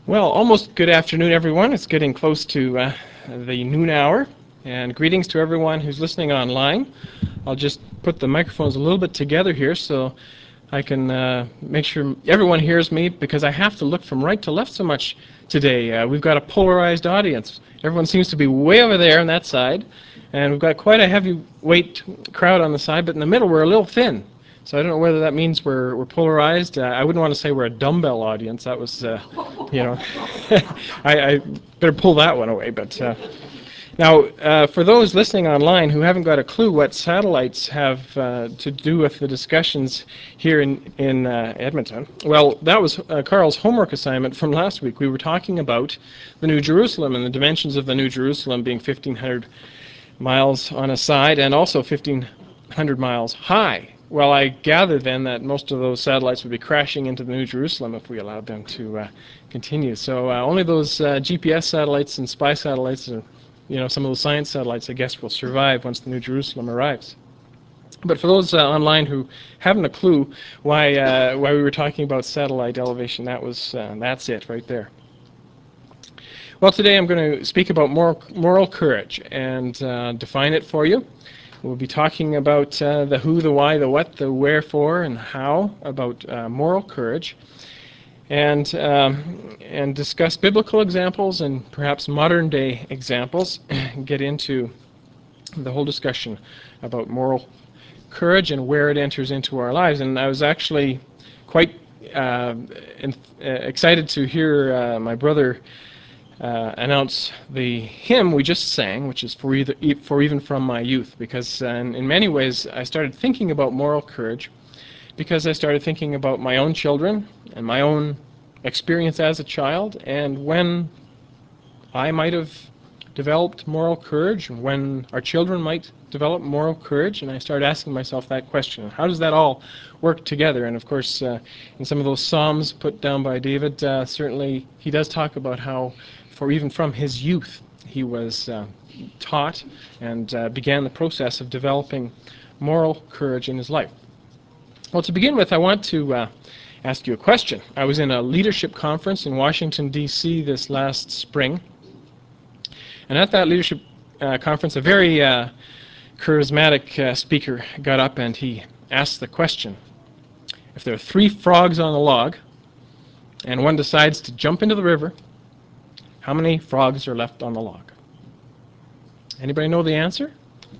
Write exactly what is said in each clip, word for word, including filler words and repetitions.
Well, almost good afternoon, everyone. It's getting close to uh, the noon hour, and greetings to everyone who's listening online. I'll just put the microphones a little bit together here so I can uh, make sure everyone hears me, because I have to look from right to left so much today. Uh, we've got a polarized audience. Everyone seems to be way over there on that side, and we've got quite a heavyweight crowd on the side, but in the middle we're a little thin. So I don't know whether that means we're we're polarized. Uh, I wouldn't want to say we're a dumbbell audience. That was, uh, you know, I, I better pull that one away. But uh, now, uh, for those listening online who haven't got a clue what satellites have uh, to do with the discussions here in in uh, Edmonton, well, that was uh, Carl's homework assignment from last week. We were talking about the New Jerusalem and the dimensions of the New Jerusalem being fifteen hundred miles on a side and also fifteen hundred miles high. Well, I gather then that most of those satellites would be crashing into the New Jerusalem if we allowed them to uh, continue. So uh, only those uh, G P S satellites and spy satellites, and you know, some of those science satellites, I guess, will survive once the New Jerusalem arrives. But for those uh, online who haven't a clue why uh, why we were talking about satellite elevation, that was uh, that's it right there. Well, today I'm going to speak about moral, moral courage and uh, define it for you. We'll be talking about uh, the who, the why, the what, the wherefore, and how about uh, moral courage, and um, and discuss biblical examples and perhaps modern-day examples. Get into the whole discussion about moral courage and where it enters into our lives. And I was actually quite uh, in, uh, excited to hear uh, my brother Uh, announce the hymn we just sang, which is for, either, for Even From My Youth, because uh, in, in many ways I started thinking about moral courage because I started thinking about my own children and my own experience as a child, and when I might have developed moral courage, when our children might develop moral courage, and I started asking myself that question: how does that all work together? And of course, uh, in some of those psalms put down by David, uh, certainly he does talk about how, for even from his youth, he was uh, taught and uh, began the process of developing moral courage in his life. Well, to begin with, I want to uh, ask you a question. I was in a leadership conference in Washington, D C this last spring, and at that leadership uh, conference, a very uh, charismatic uh, speaker got up and he asked the question: if there are three frogs on a log and one decides to jump into the river, how many frogs are left on the log? Anybody know the answer?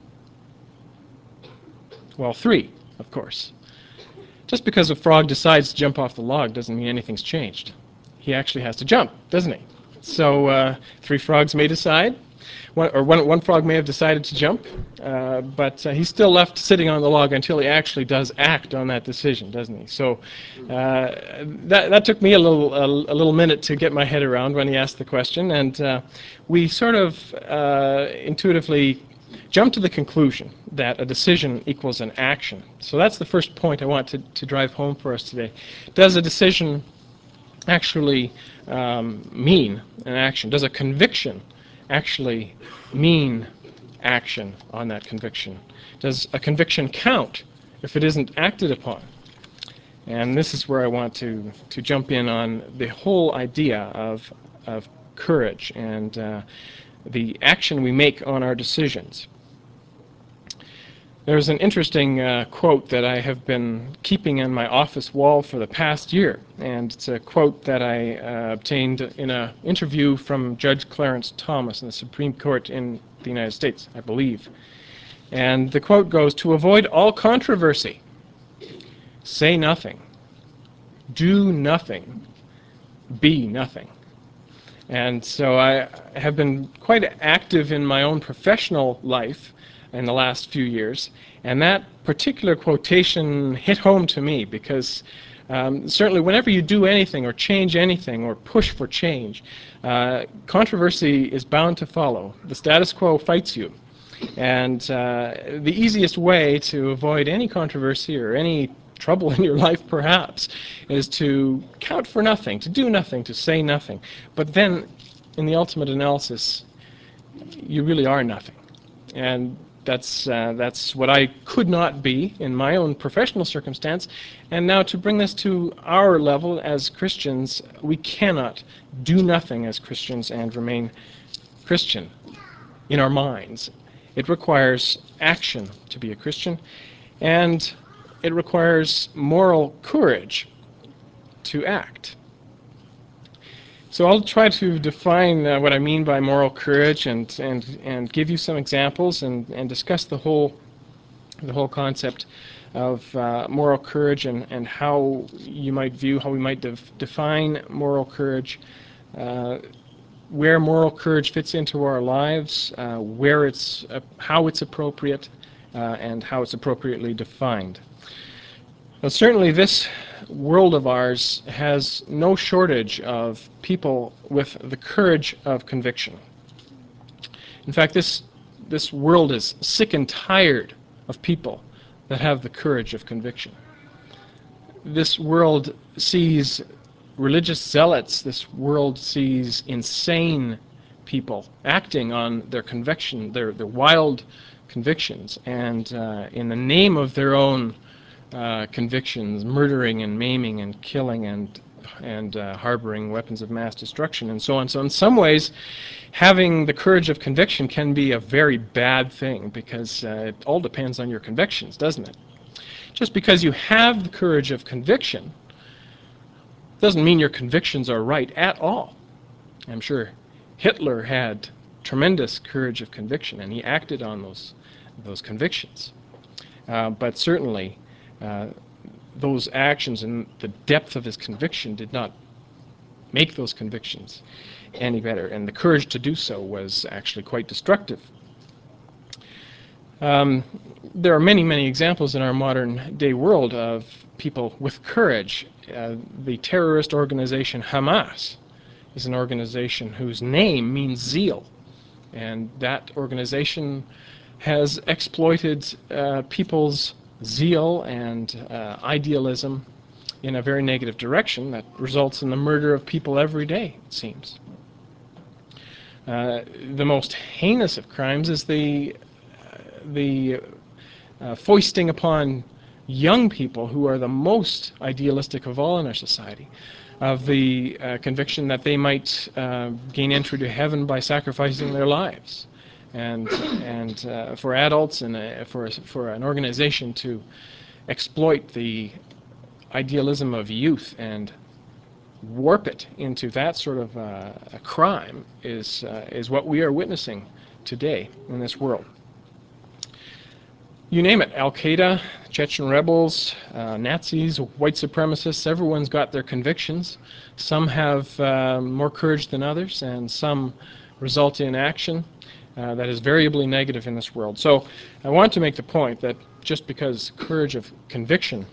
Well, three, of course. Just because a frog decides to jump off the log doesn't mean anything's changed. He actually has to jump, doesn't he? So uh, three frogs may decide, one, or one, one frog may have decided to jump, uh, but uh, he's still left sitting on the log until he actually does act on that decision, doesn't he? So uh, that, that took me a little a, a little minute to get my head around when he asked the question, and uh, we sort of uh, intuitively jump to the conclusion that a decision equals an action. So that's the first point I want to, to drive home for us today. Does a decision actually um, mean an action? Does a conviction actually mean action on that conviction? Does a conviction count if it isn't acted upon? And this is where I want to, to jump in on the whole idea of, of courage and uh, the action we make on our decisions. There's an interesting uh, quote that I have been keeping on my office wall for the past year, and it's a quote that I uh, obtained in an interview from Judge Clarence Thomas in the Supreme Court in the United States, I believe. And the quote goes: "To avoid all controversy, say nothing, do nothing, be nothing." And so I have been quite active in my own professional life in the last few years, and that particular quotation hit home to me because um, certainly whenever you do anything or change anything or push for change, uh, controversy is bound to follow. The status quo fights you. And uh, the easiest way to avoid any controversy or any trouble in your life, perhaps, is to count for nothing, to do nothing, to say nothing. But then, in the ultimate analysis, you really are nothing. And That's, uh, that's what I could not be in my own professional circumstance. And now to bring this to our level as Christians, we cannot do nothing as Christians and remain Christian in our minds. It requires action to be a Christian, and it requires moral courage to act. So I'll try to define uh, what I mean by moral courage, and and and give you some examples, and and discuss the whole the whole concept of uh, moral courage, and and how you might view how we might def- define moral courage, uh, where moral courage fits into our lives, uh, where it's uh, how it's appropriate, uh, and how it's appropriately defined. Now, certainly this world of ours has no shortage of people with the courage of conviction. In fact, this, this world is sick and tired of people that have the courage of conviction. This world sees religious zealots, this world sees insane people acting on their conviction, their, their wild convictions, and uh, in the name of their own Uh, convictions, murdering and maiming and killing and and uh, harboring weapons of mass destruction and so on. So in some ways, having the courage of conviction can be a very bad thing, because uh, it all depends on your convictions, doesn't it? Just because you have the courage of conviction doesn't mean your convictions are right at all. I'm sure Hitler had tremendous courage of conviction, and he acted on those those convictions. Uh, but certainly, Uh, those actions and the depth of his conviction did not make those convictions any better, and the courage to do so was actually quite destructive. Um, there are many, many examples in our modern day world of people with courage. Uh, the terrorist organization Hamas is an organization whose name means zeal, and that organization has exploited uh, people's zeal and uh, idealism in a very negative direction that results in the murder of people every day, it seems. Uh, the most heinous of crimes is the, uh, the uh, foisting upon young people, who are the most idealistic of all in our society, of the uh, conviction that they might uh, gain entry to heaven by sacrificing their lives. And, and uh, for adults and uh, for, for an organization to exploit the idealism of youth and warp it into that sort of uh, a crime is, uh, is what we are witnessing today in this world. You name it, Al-Qaeda, Chechen rebels, uh, Nazis, white supremacists, everyone's got their convictions. Some have uh, more courage than others, and some result in action uh, that is variably negative in this world. So I want to make the point that just because courage of conviction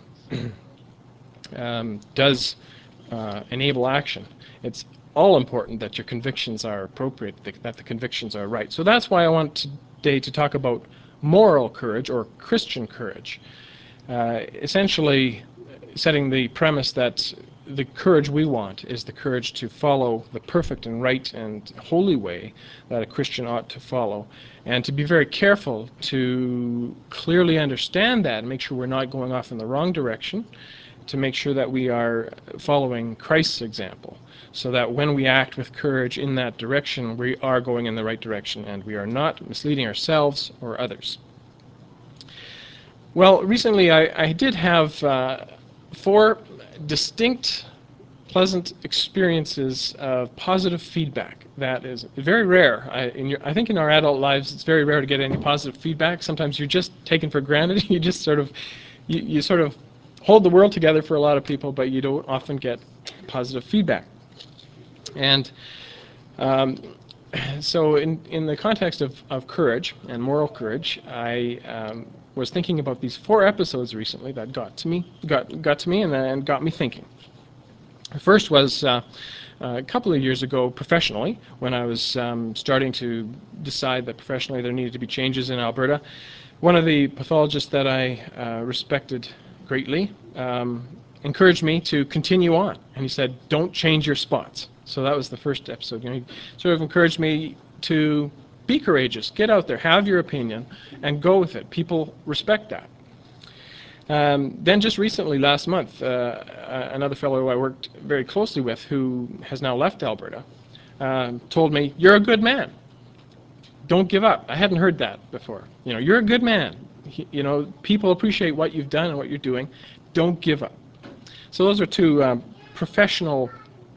um, does uh, enable action, it's all important that your convictions are appropriate, that the convictions are right. So that's why I want today to talk about moral courage, or Christian courage, uh, essentially setting the premise that the courage we want is the courage to follow the perfect and right and holy way that a Christian ought to follow, and to be very careful to clearly understand that and make sure we're not going off in the wrong direction, to make sure that we are following Christ's example, so that when we act with courage in that direction, we are going in the right direction and we are not misleading ourselves or others. Well, recently I, I did have uh, four distinct pleasant experiences of positive feedback. That is very rare. I, in your, I think in our adult lives it's very rare to get any positive feedback. Sometimes you're just taken for granted. You just sort of, you, you sort of hold the world together for a lot of people, but you don't often get positive feedback. And um, so in, in the context of, of courage and moral courage, I um, was thinking about these four episodes recently that got to me, got, got to me and, and got me thinking. The first was uh, a couple of years ago professionally, when I was um, starting to decide that professionally there needed to be changes in Alberta. One of the pathologists that I uh, respected greatly um, encouraged me to continue on, and he said, don't change your spots. So that was the first episode. You know, he sort of encouraged me to be courageous. Get out there. Have your opinion and go with it. People respect that. Um, then just recently, last month, uh, another fellow I worked very closely with who has now left Alberta um, told me, "You're a good man. Don't give up." I hadn't heard that before. You know, you're a good man. He, you know, people appreciate what you've done and what you're doing. Don't give up. So those are two um, professional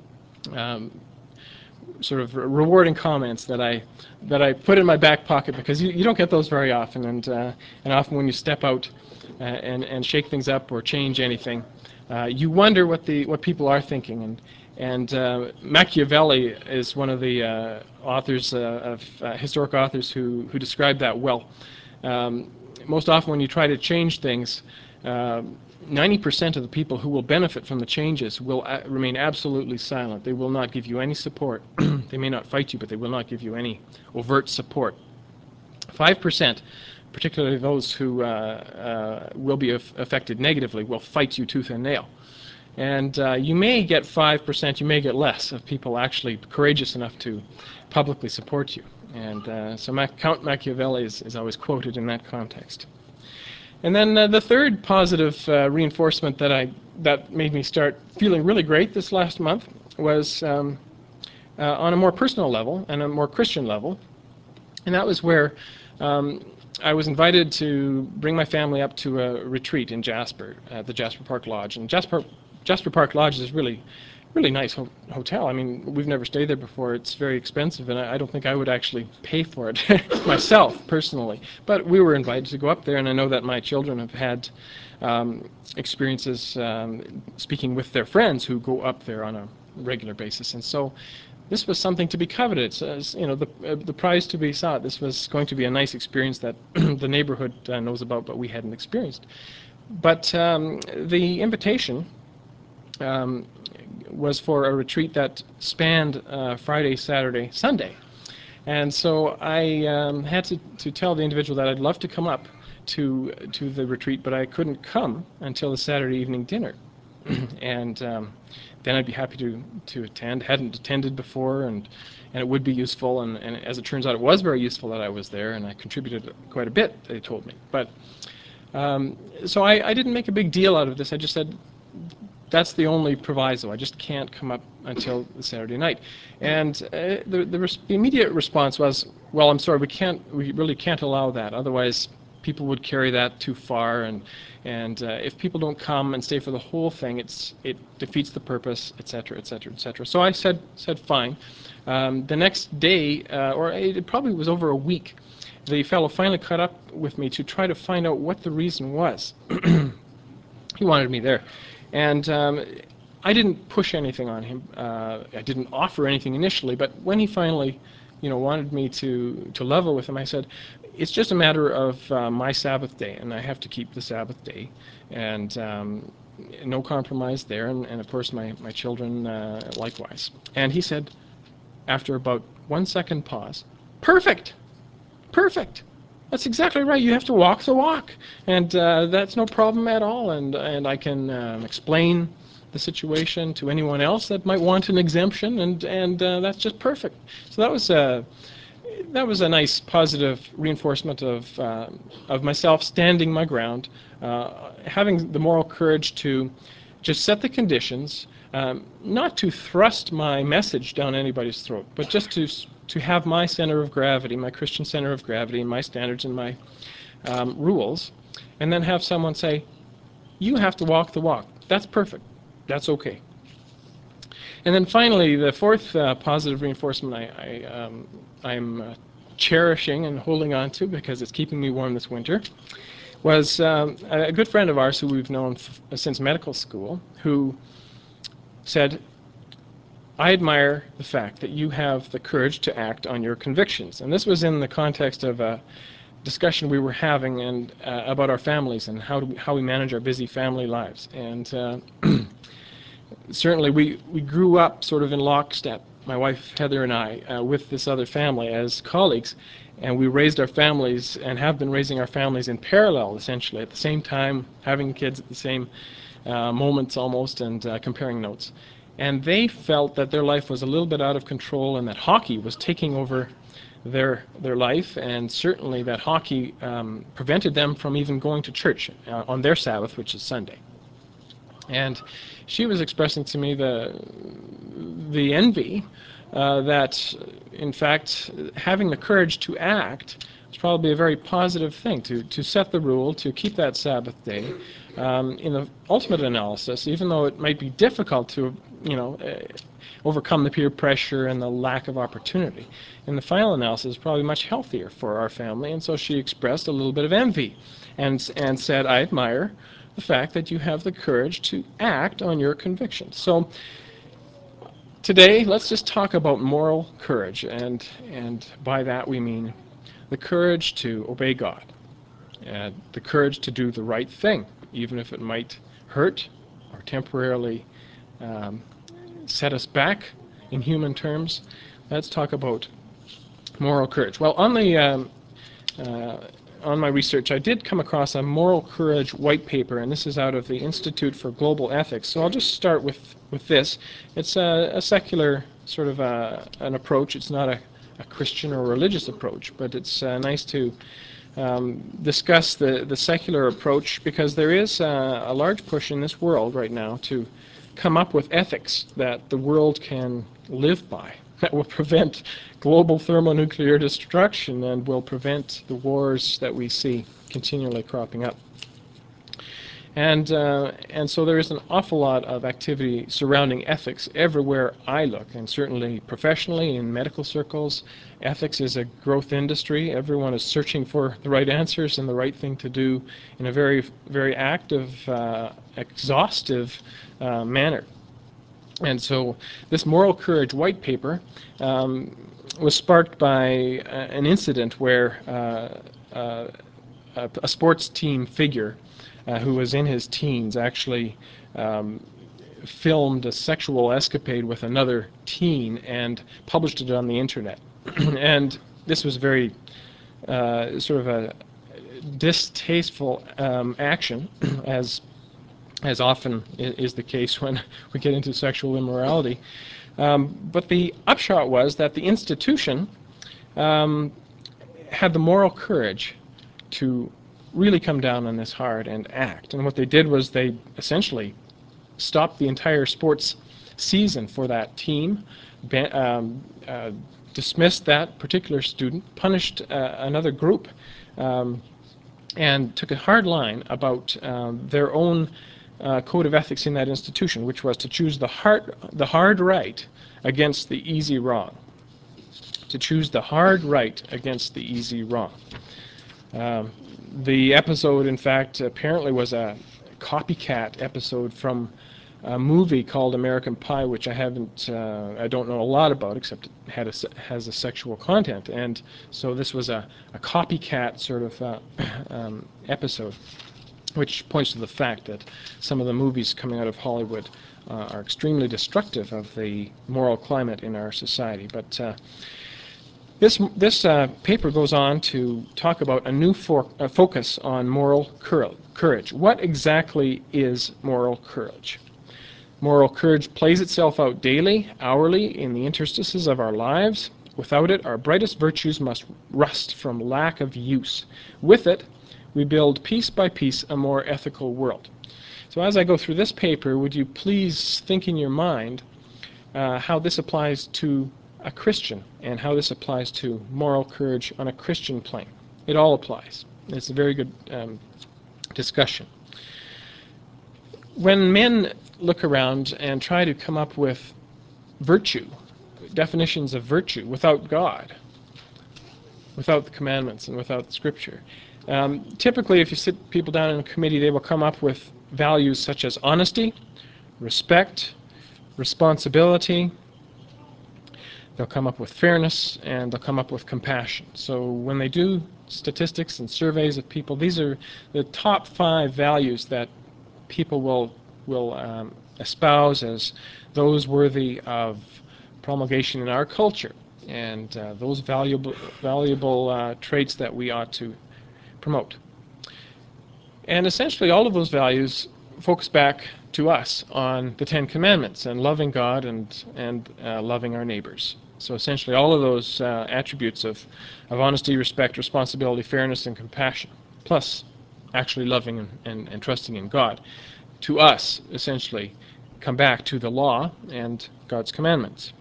um, sort of rewarding comments that I that I put in my back pocket, because you, you don't get those very often, and uh, and often when you step out uh, and and shake things up or change anything, uh, you wonder what the what people are thinking. And and uh, Machiavelli is one of the uh, authors uh, of uh, historic authors who who described that well. Um, most often when you try to change things, uh, ninety percent of the people who will benefit from the changes will a remain absolutely silent. They will not give you any support. They may not fight you, but they will not give you any overt support. five percent, particularly those who uh, uh, will be af affected negatively, will fight you tooth and nail. And uh, you may get five percent, you may get less, of people actually courageous enough to publicly support you. And uh, so Mac Count Machiavelli is, is always quoted in that context. And then uh, the third positive uh, reinforcement that I that made me start feeling really great this last month was um, uh, on a more personal level and a more Christian level. And that was where um, I was invited to bring my family up to a retreat in Jasper, at the Jasper Park Lodge. And Jasper, Jasper Park Lodge is really, really nice ho hotel. I mean, we've never stayed there before. It's very expensive, and I, I don't think I would actually pay for it myself, personally. But we were invited to go up there, and I know that my children have had um, experiences um, speaking with their friends who go up there on a regular basis. And so this was something to be coveted. It's, uh, you know, the, uh, the prize to be sought. This was going to be a nice experience that the neighborhood uh, knows about, but we hadn't experienced. But um, the invitation um, was for a retreat that spanned uh, Friday, Saturday, Sunday. And so I um, had to, to tell the individual that I'd love to come up to, to the retreat, but I couldn't come until the Saturday evening dinner. And um, then I'd be happy to, to attend. Hadn't attended before, and, and it would be useful. And, and as it turns out, it was very useful that I was there, and I contributed quite a bit, they told me. But um, so I, I didn't make a big deal out of this. I just said, that's the only proviso. I just can't come up until the Saturday night. And uh, the, the, res the immediate response was, well, I'm sorry, we can't, we really can't allow that. Otherwise, people would carry that too far, and and uh, if people don't come and stay for the whole thing, it's it defeats the purpose, et cetera, et cetera, et cetera. So I said said fine. Um, the next day, uh, or it probably was over a week, the fellow finally caught up with me to try to find out what the reason was. He wanted me there. And um, I didn't push anything on him. Uh, I didn't offer anything initially, but when he finally, you know, wanted me to, to level with him, I said, it's just a matter of uh, my Sabbath day, and I have to keep the Sabbath day, and um, no compromise there, and, and of course my, my children uh, likewise. And he said, after about one second pause, perfect, perfect. That's exactly right. You have to walk the walk, and uh, that's no problem at all. And and I can um, explain the situation to anyone else that might want an exemption, and and uh, that's just perfect. So that was a that was a nice positive reinforcement of uh, of myself standing my ground, uh, having the moral courage to just set the conditions, um, not to thrust my message down anybody's throat, but just to to have my center of gravity, my Christian center of gravity, and my standards and my um, rules, and then have someone say, you have to walk the walk. That's perfect. That's okay. And then finally, the fourth uh, positive reinforcement I, I, um, I'm uh, cherishing and holding on to, because it's keeping me warm this winter, was um, a good friend of ours who we've known f since medical school, who said, I admire the fact that you have the courage to act on your convictions. And this was in the context of a discussion we were having and uh, about our families and how, do we, how we manage our busy family lives. And uh, certainly we, we grew up sort of in lockstep, my wife Heather and I, uh, with this other family as colleagues. And we raised our families and have been raising our families in parallel, essentially, at the same time, having kids at the same uh, moments almost, and uh, comparing notes. And they felt that their life was a little bit out of control and that hockey was taking over their their life, and certainly that hockey um, prevented them from even going to church uh, on their Sabbath, which is Sunday. And she was expressing to me the the envy uh, that, in fact, having the courage to act is probably a very positive thing, to, to set the rule, to keep that Sabbath day. Um, in the ultimate analysis, even though it might be difficult to, you know, uh, overcome the peer pressure and the lack of opportunity, in the final analysis, it's probably much healthier for our family. And so she expressed a little bit of envy and, and said, I admire the fact that you have the courage to act on your convictions. So today, let's just talk about moral courage, and and by that we mean the courage to obey God, and the courage to do the right thing, even if it might hurt or temporarily um, set us back in human terms. Let's talk about moral courage. Well, on the um, uh, on my research, I did come across a moral courage white paper, and this is out of the Institute for Global Ethics. So I'll just start with, with this. It's a, a secular sort of a, an approach. It's not a, a Christian or religious approach, but it's uh, nice to um, discuss the, the secular approach, because there is uh, a large push in this world right now to come up with ethics that the world can live by, that will prevent global thermonuclear destruction and will prevent the wars that we see continually cropping up. And uh, and so there is an awful lot of activity surrounding ethics everywhere I look, and certainly professionally in medical circles. Ethics is a growth industry. Everyone is searching for the right answers and the right thing to do in a very, very active, uh, exhaustive uh, manner. And so this moral courage white paper um, was sparked by uh, an incident where uh, uh, a, a sports team figure uh, who was in his teens actually um, filmed a sexual escapade with another teen and published it on the internet. And this was very uh, sort of a distasteful um, action, as as often is the case when we get into sexual immorality. Um, but the upshot was that the institution um, had the moral courage to really come down on this hard and act. And what they did was they essentially stopped the entire sports season for that team, ban- um, uh, dismissed that particular student, punished uh, another group, um, and took a hard line about um, their own uh, code of ethics in that institution, which was to choose the hard, the hard right against the easy wrong. To choose the hard right against the easy wrong. Um, the episode, in fact, apparently was a copycat episode from a movie called American Pie, which I haven't, uh, I don't know a lot about, except it had a, has a sexual content. And so this was a, a copycat sort of uh, um, episode, which points to the fact that some of the movies coming out of Hollywood uh, are extremely destructive of the moral climate in our society. But uh, this this uh, paper goes on to talk about a new for, uh, focus on moral courage. What exactly is moral courage? Moral courage plays itself out daily, hourly, in the interstices of our lives. Without it, our brightest virtues must rust from lack of use. With it, we build piece by piece a more ethical world. So as I go through this paper, would you please think in your mind uh, how this applies to a Christian and how this applies to moral courage on a Christian plane. It all applies. It's a very good um, discussion. When men look around and try to come up with virtue, definitions of virtue without God, without the commandments and without Scripture, um, typically if you sit people down in a committee, they will come up with values such as honesty, respect, responsibility. They'll come up with fairness, and they'll come up with compassion. So when they do statistics and surveys of people, these are the top five values that people will will um, espouse as those worthy of promulgation in our culture, and uh, those valuable valuable uh, traits that we ought to promote. And essentially all of those values focus back to us on the Ten Commandments and loving God and, and uh, loving our neighbors. So essentially all of those uh, attributes of, of honesty, respect, responsibility, fairness, and compassion, plus actually loving and, and, and trusting in God, to us essentially come back to the law and God's commandments.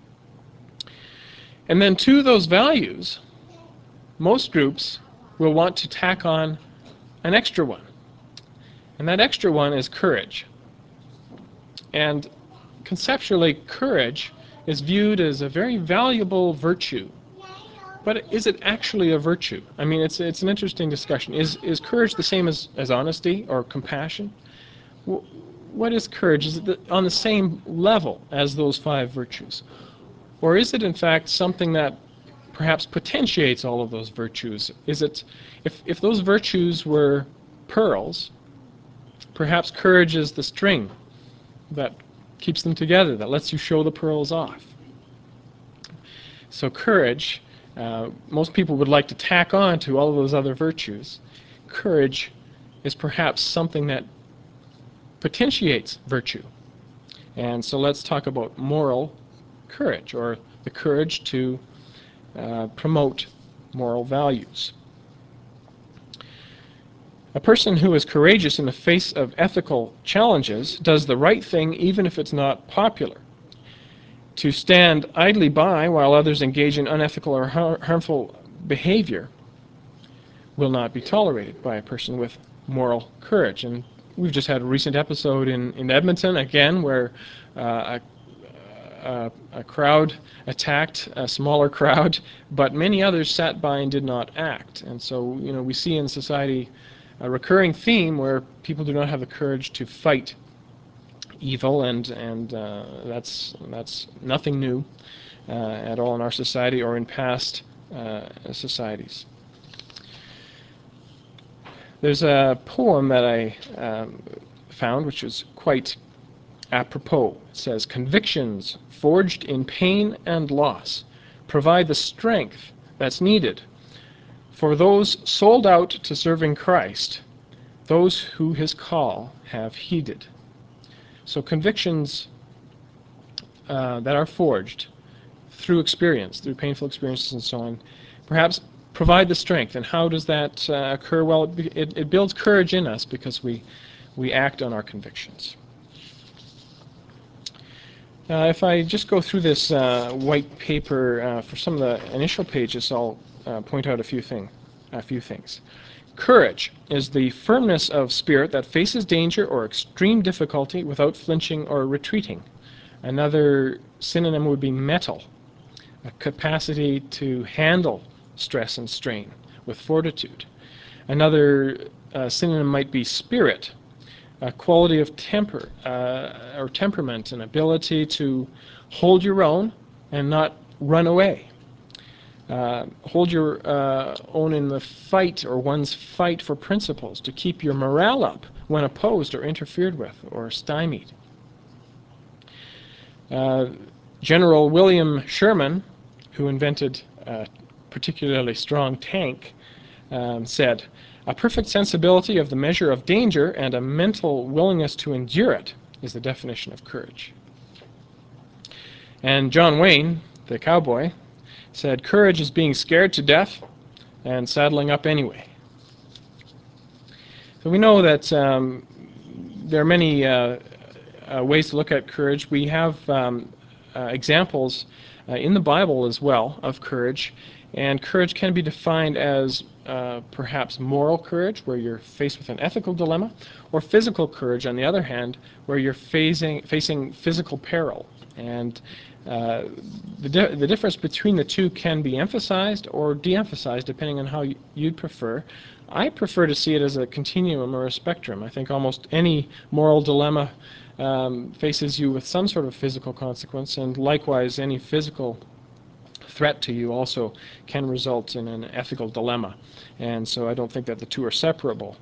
And then to those values, most groups will want to tack on an extra one. And that extra one is courage. And conceptually, courage is viewed as a very valuable virtue. But is it actually a virtue? I mean, it's it's an interesting discussion. Is is courage the same as, as honesty or compassion? What is courage? Is it on the same level as those five virtues? Or is it in fact something that perhaps potentiates all of those virtues? Is it, if, if those virtues were pearls, perhaps courage is the string that keeps them together, that lets you show the pearls off. So courage, uh, most people would like to tack on to all of those other virtues. Courage is perhaps something that potentiates virtue. And so let's talk about moral courage, or the courage to uh, promote moral values. A person who is courageous in the face of ethical challenges does the right thing even if it's not popular. To stand idly by while others engage in unethical or har- harmful behavior will not be tolerated by a person with moral courage. And we've just had a recent episode in, in Edmonton, again, where uh, a, a, a crowd attacked a smaller crowd, but many others sat by and did not act. And so, you know, we see in society a recurring theme where people do not have the courage to fight evil, and and uh, that's that's nothing new uh, at all in our society or in past uh, societies. There's a poem that I um, found which was quite apropos. It says, "Convictions forged in pain and loss provide the strength that's needed for those sold out to serving Christ, those who his call have heeded." So convictions uh, that are forged through experience, through painful experiences and so on, perhaps provide the strength. And how does that uh, occur? Well, it, it, it builds courage in us because we, we act on our convictions. Uh, if I just go through this uh, white paper uh, for some of the initial pages, I'll uh, point out a few, thing, a few things. Courage is the firmness of spirit that faces danger or extreme difficulty without flinching or retreating. Another synonym would be mettle, a capacity to handle stress and strain with fortitude. Another uh, synonym might be spirit, a quality of temper uh, or temperament, an ability to hold your own and not run away. Uh, hold your uh, own in the fight, or one's fight for principles, to keep your morale up when opposed or interfered with or stymied. Uh, General William Sherman, who invented a particularly strong tank, um, said, "A perfect sensibility of the measure of danger and a mental willingness to endure it is the definition of courage." And John Wayne, the cowboy, said, "Courage is being scared to death and saddling up anyway." So we know that um, there are many uh, uh, ways to look at courage. We have um, uh, examples uh, in the Bible as well of courage, and courage can be defined as uh, perhaps moral courage, where you're faced with an ethical dilemma, or physical courage, on the other hand, where you're facing, facing physical peril. And uh, the, di the difference between the two can be emphasized or de-emphasized depending on how you'd prefer. I prefer to see it as a continuum or a spectrum. I think almost any moral dilemma um, faces you with some sort of physical consequence, and likewise any physical threat to you also can result in an ethical dilemma. And so I don't think that the two are separable.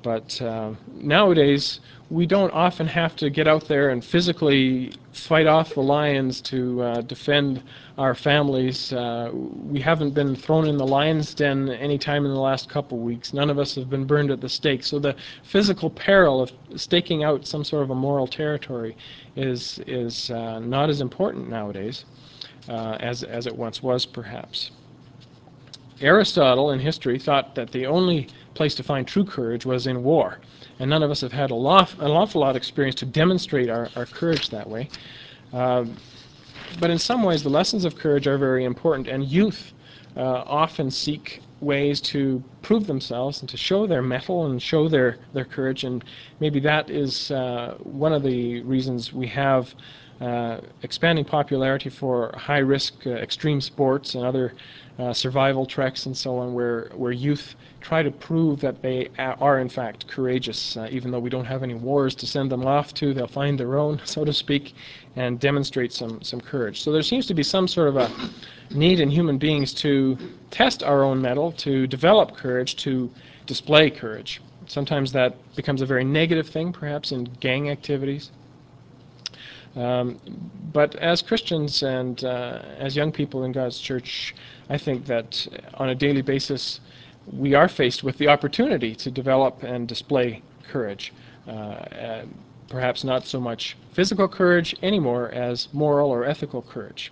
But uh, nowadays, we don't often have to get out there and physically fight off the lions to uh, defend our families. Uh, we haven't been thrown in the lion's den any time in the last couple of weeks. None of us have been burned at the stake. So the physical peril of staking out some sort of a moral territory is is uh, not as important nowadays uh, as as it once was, perhaps. Aristotle in history thought that the only place to find true courage was in war, and none of us have had a lot, an awful lot of experience to demonstrate our, our courage that way. Uh, but in some ways, the lessons of courage are very important, and youth uh, often seek ways to prove themselves and to show their mettle and show their, their courage, and maybe that is uh, one of the reasons we have uh, expanding popularity for high-risk uh, extreme sports and other uh, survival treks and so on, where, where youth try to prove that they are in fact courageous. Uh, even though we don't have any wars to send them off to, they'll find their own, so to speak, and demonstrate some, some courage. So there seems to be some sort of a need in human beings to test our own mettle, to develop courage, to display courage. Sometimes that becomes a very negative thing, perhaps in gang activities. Um, but as Christians and uh, as young people in God's church, I think that on a daily basis we are faced with the opportunity to develop and display courage. Uh, and perhaps not so much physical courage anymore as moral or ethical courage.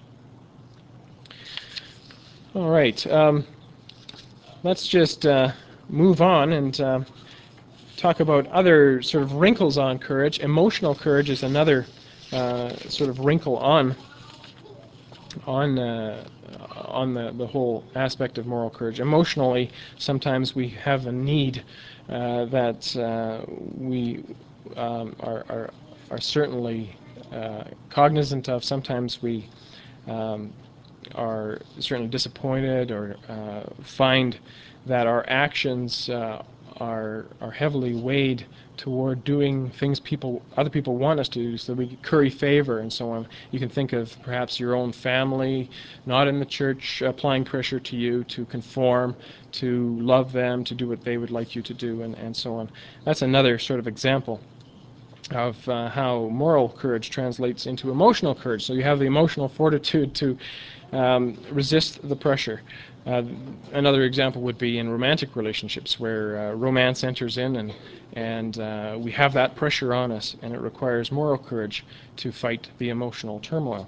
All right, um, let's just uh, move on and uh, talk about other sort of wrinkles on courage. Emotional courage is another uh, sort of wrinkle on on uh, on the, the whole aspect of moral courage. Emotionally, sometimes we have a need uh, that uh, we um, are, are are certainly uh, cognizant of. Sometimes we um, are certainly disappointed or uh, find that our actions uh, are are heavily weighed toward doing things people other people want us to do, so we curry favor and so on. You can think of perhaps your own family, not in the church, applying pressure to you to conform, to love them, to do what they would like you to do, and, and so on. That's another sort of example of uh, how moral courage translates into emotional courage. So you have the emotional fortitude to um, resist the pressure. Uh, another example would be in romantic relationships, where uh, romance enters in, and and uh, we have that pressure on us, and it requires moral courage to fight the emotional turmoil.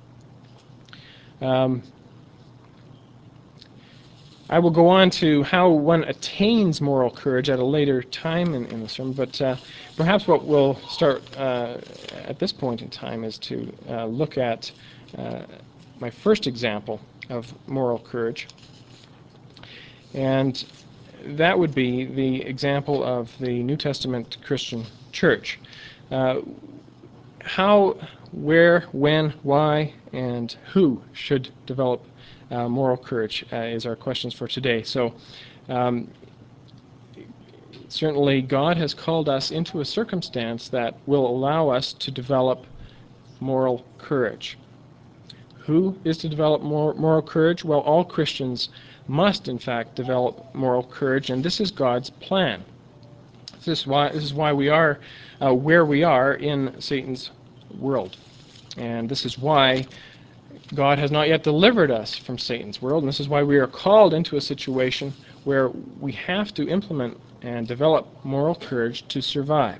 Um, I will go on to how one attains moral courage at a later time in, in the sermon, but uh, perhaps what we'll start uh, at this point in time is to uh, look at uh, my first example of moral courage, and that would be the example of the New Testament Christian church. Uh, how, where, when, why, and who should develop uh, moral courage uh, is our questions for today. So um, certainly God has called us into a circumstance that will allow us to develop moral courage. Who is to develop more moral courage? Well, all Christians must, in fact, develop moral courage, and this is God's plan. This is why, this is why we are uh, where we are in Satan's world. And this is why God has not yet delivered us from Satan's world, and this is why we are called into a situation where we have to implement and develop moral courage to survive.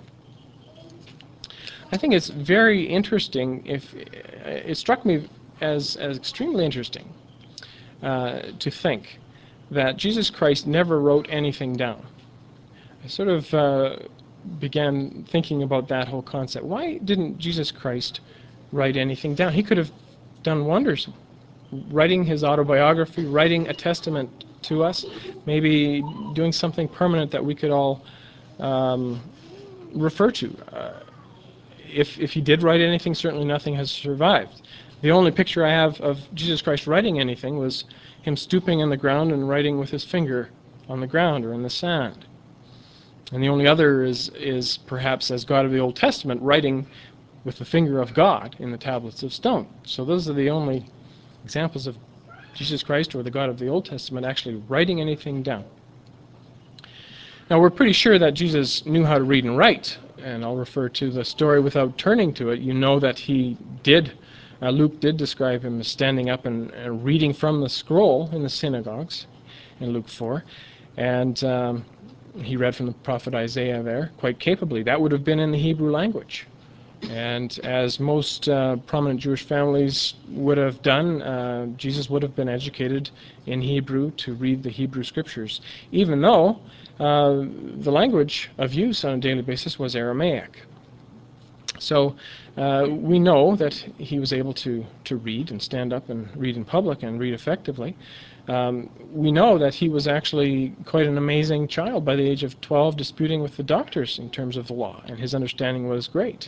I think it's very interesting, if it struck me as, as extremely interesting uh, to think that Jesus Christ never wrote anything down. I sort of uh, began thinking about that whole concept. Why didn't Jesus Christ write anything down? He could have done wonders, writing his autobiography, writing a testament to us, maybe doing something permanent that we could all um, refer to. Uh, if, if he did write anything, certainly nothing has survived. The only picture I have of Jesus Christ writing anything was him stooping on the ground and writing with his finger on the ground or in the sand. And the only other is, is perhaps as God of the Old Testament writing with the finger of God in the tablets of stone. So those are the only examples of Jesus Christ or the God of the Old Testament actually writing anything down. Now, we're pretty sure that Jesus knew how to read and write, and I'll refer to the story without turning to it. You know that he did, uh, Luke did describe him as standing up and, and reading from the scroll in the synagogues in Luke four, and um, he read from the prophet Isaiah there quite capably. That would have been in the Hebrew language. And as most uh, prominent Jewish families would have done, uh, Jesus would have been educated in Hebrew to read the Hebrew scriptures, even though uh, the language of use on a daily basis was Aramaic. So uh, we know that he was able to, to read and stand up and read in public and read effectively. Um, we know that he was actually quite an amazing child by the age of twelve, disputing with the doctors in terms of the law, and his understanding was great.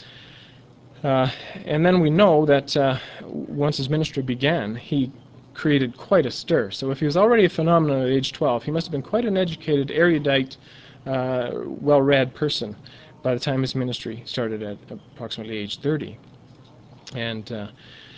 Uh, and then we know that uh, once his ministry began, he created quite a stir. So if he was already a phenomenon at age twelve, he must have been quite an educated, erudite, uh, well-read person by the time his ministry started at approximately age thirty. And uh,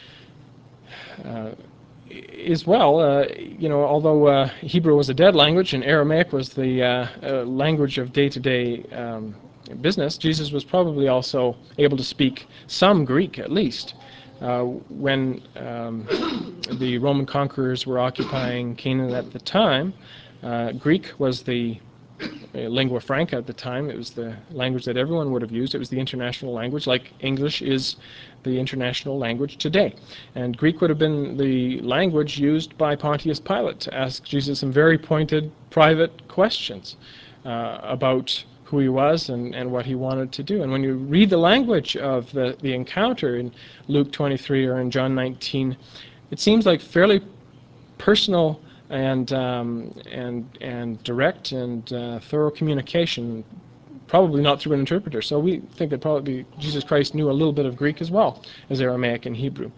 uh, as well, uh, you know, although uh, Hebrew was a dead language and Aramaic was the uh, uh, language of day-to-day um, business, Jesus was probably also able to speak some Greek at least. Uh, when um, the Roman conquerors were occupying Canaan at the time, uh, Greek was the uh, lingua franca at the time. It was the language that everyone would have used. It was the international language, like English is the international language today. And Greek would have been the language used by Pontius Pilate to ask Jesus some very pointed, private questions uh, about who he was and, and what he wanted to do. And when you read the language of the, the encounter in Luke twenty-three or in John nineteen, it seems like fairly personal and um, and and direct and uh, thorough communication, probably not through an interpreter. So we think that probably Jesus Christ knew a little bit of Greek as well as Aramaic and Hebrew.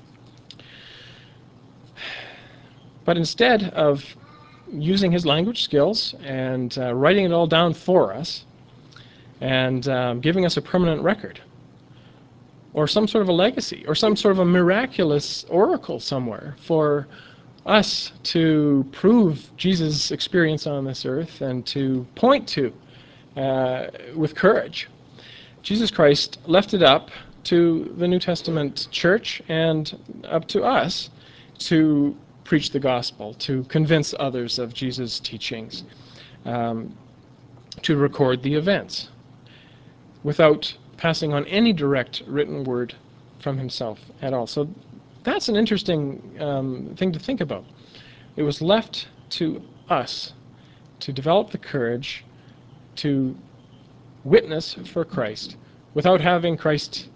But instead of using his language skills and uh, writing it all down for us and um, giving us a permanent record, or some sort of a legacy, or some sort of a miraculous oracle somewhere for us to prove Jesus' experience on this earth and to point to uh, with courage, Jesus Christ left it up to the New Testament church and up to us to preach the gospel, to convince others of Jesus' teachings, um, to record the events, without passing on any direct written word from himself at all. So that's an interesting um, thing to think about. It was left to us to develop the courage to witness for Christ without having Christ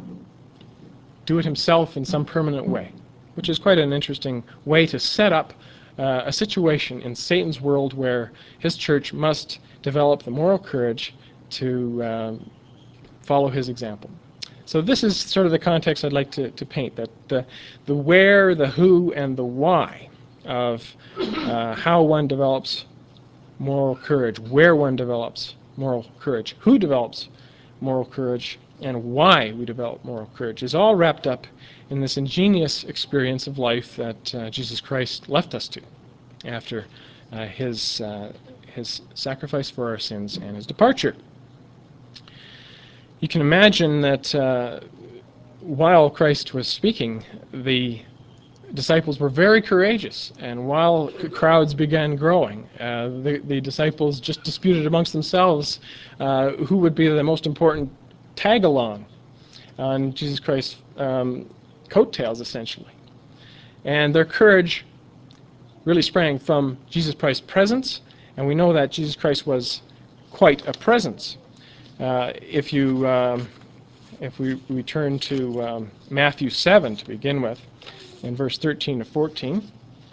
do it himself in some permanent way, which is quite an interesting way to set up uh, a situation in Satan's world where his church must develop the moral courage to um, follow his example. So this is sort of the context I'd like to, to paint, that the, the where, the who, and the why of uh, how one develops moral courage, where one develops moral courage, who develops moral courage, and why we develop moral courage is all wrapped up in this ingenious experience of life that uh, Jesus Christ left us to after uh, his, uh, his sacrifice for our sins and his departure. You can imagine that uh, while Christ was speaking, the disciples were very courageous, and while crowds began growing, uh, the, the disciples just disputed amongst themselves uh, who would be the most important tag-along on Jesus Christ's um, coattails, essentially. And their courage really sprang from Jesus Christ's presence, and we know that Jesus Christ was quite a presence. Uh, if you, um, if we, we turn to um, Matthew seven to begin with, in verse thirteen to fourteen,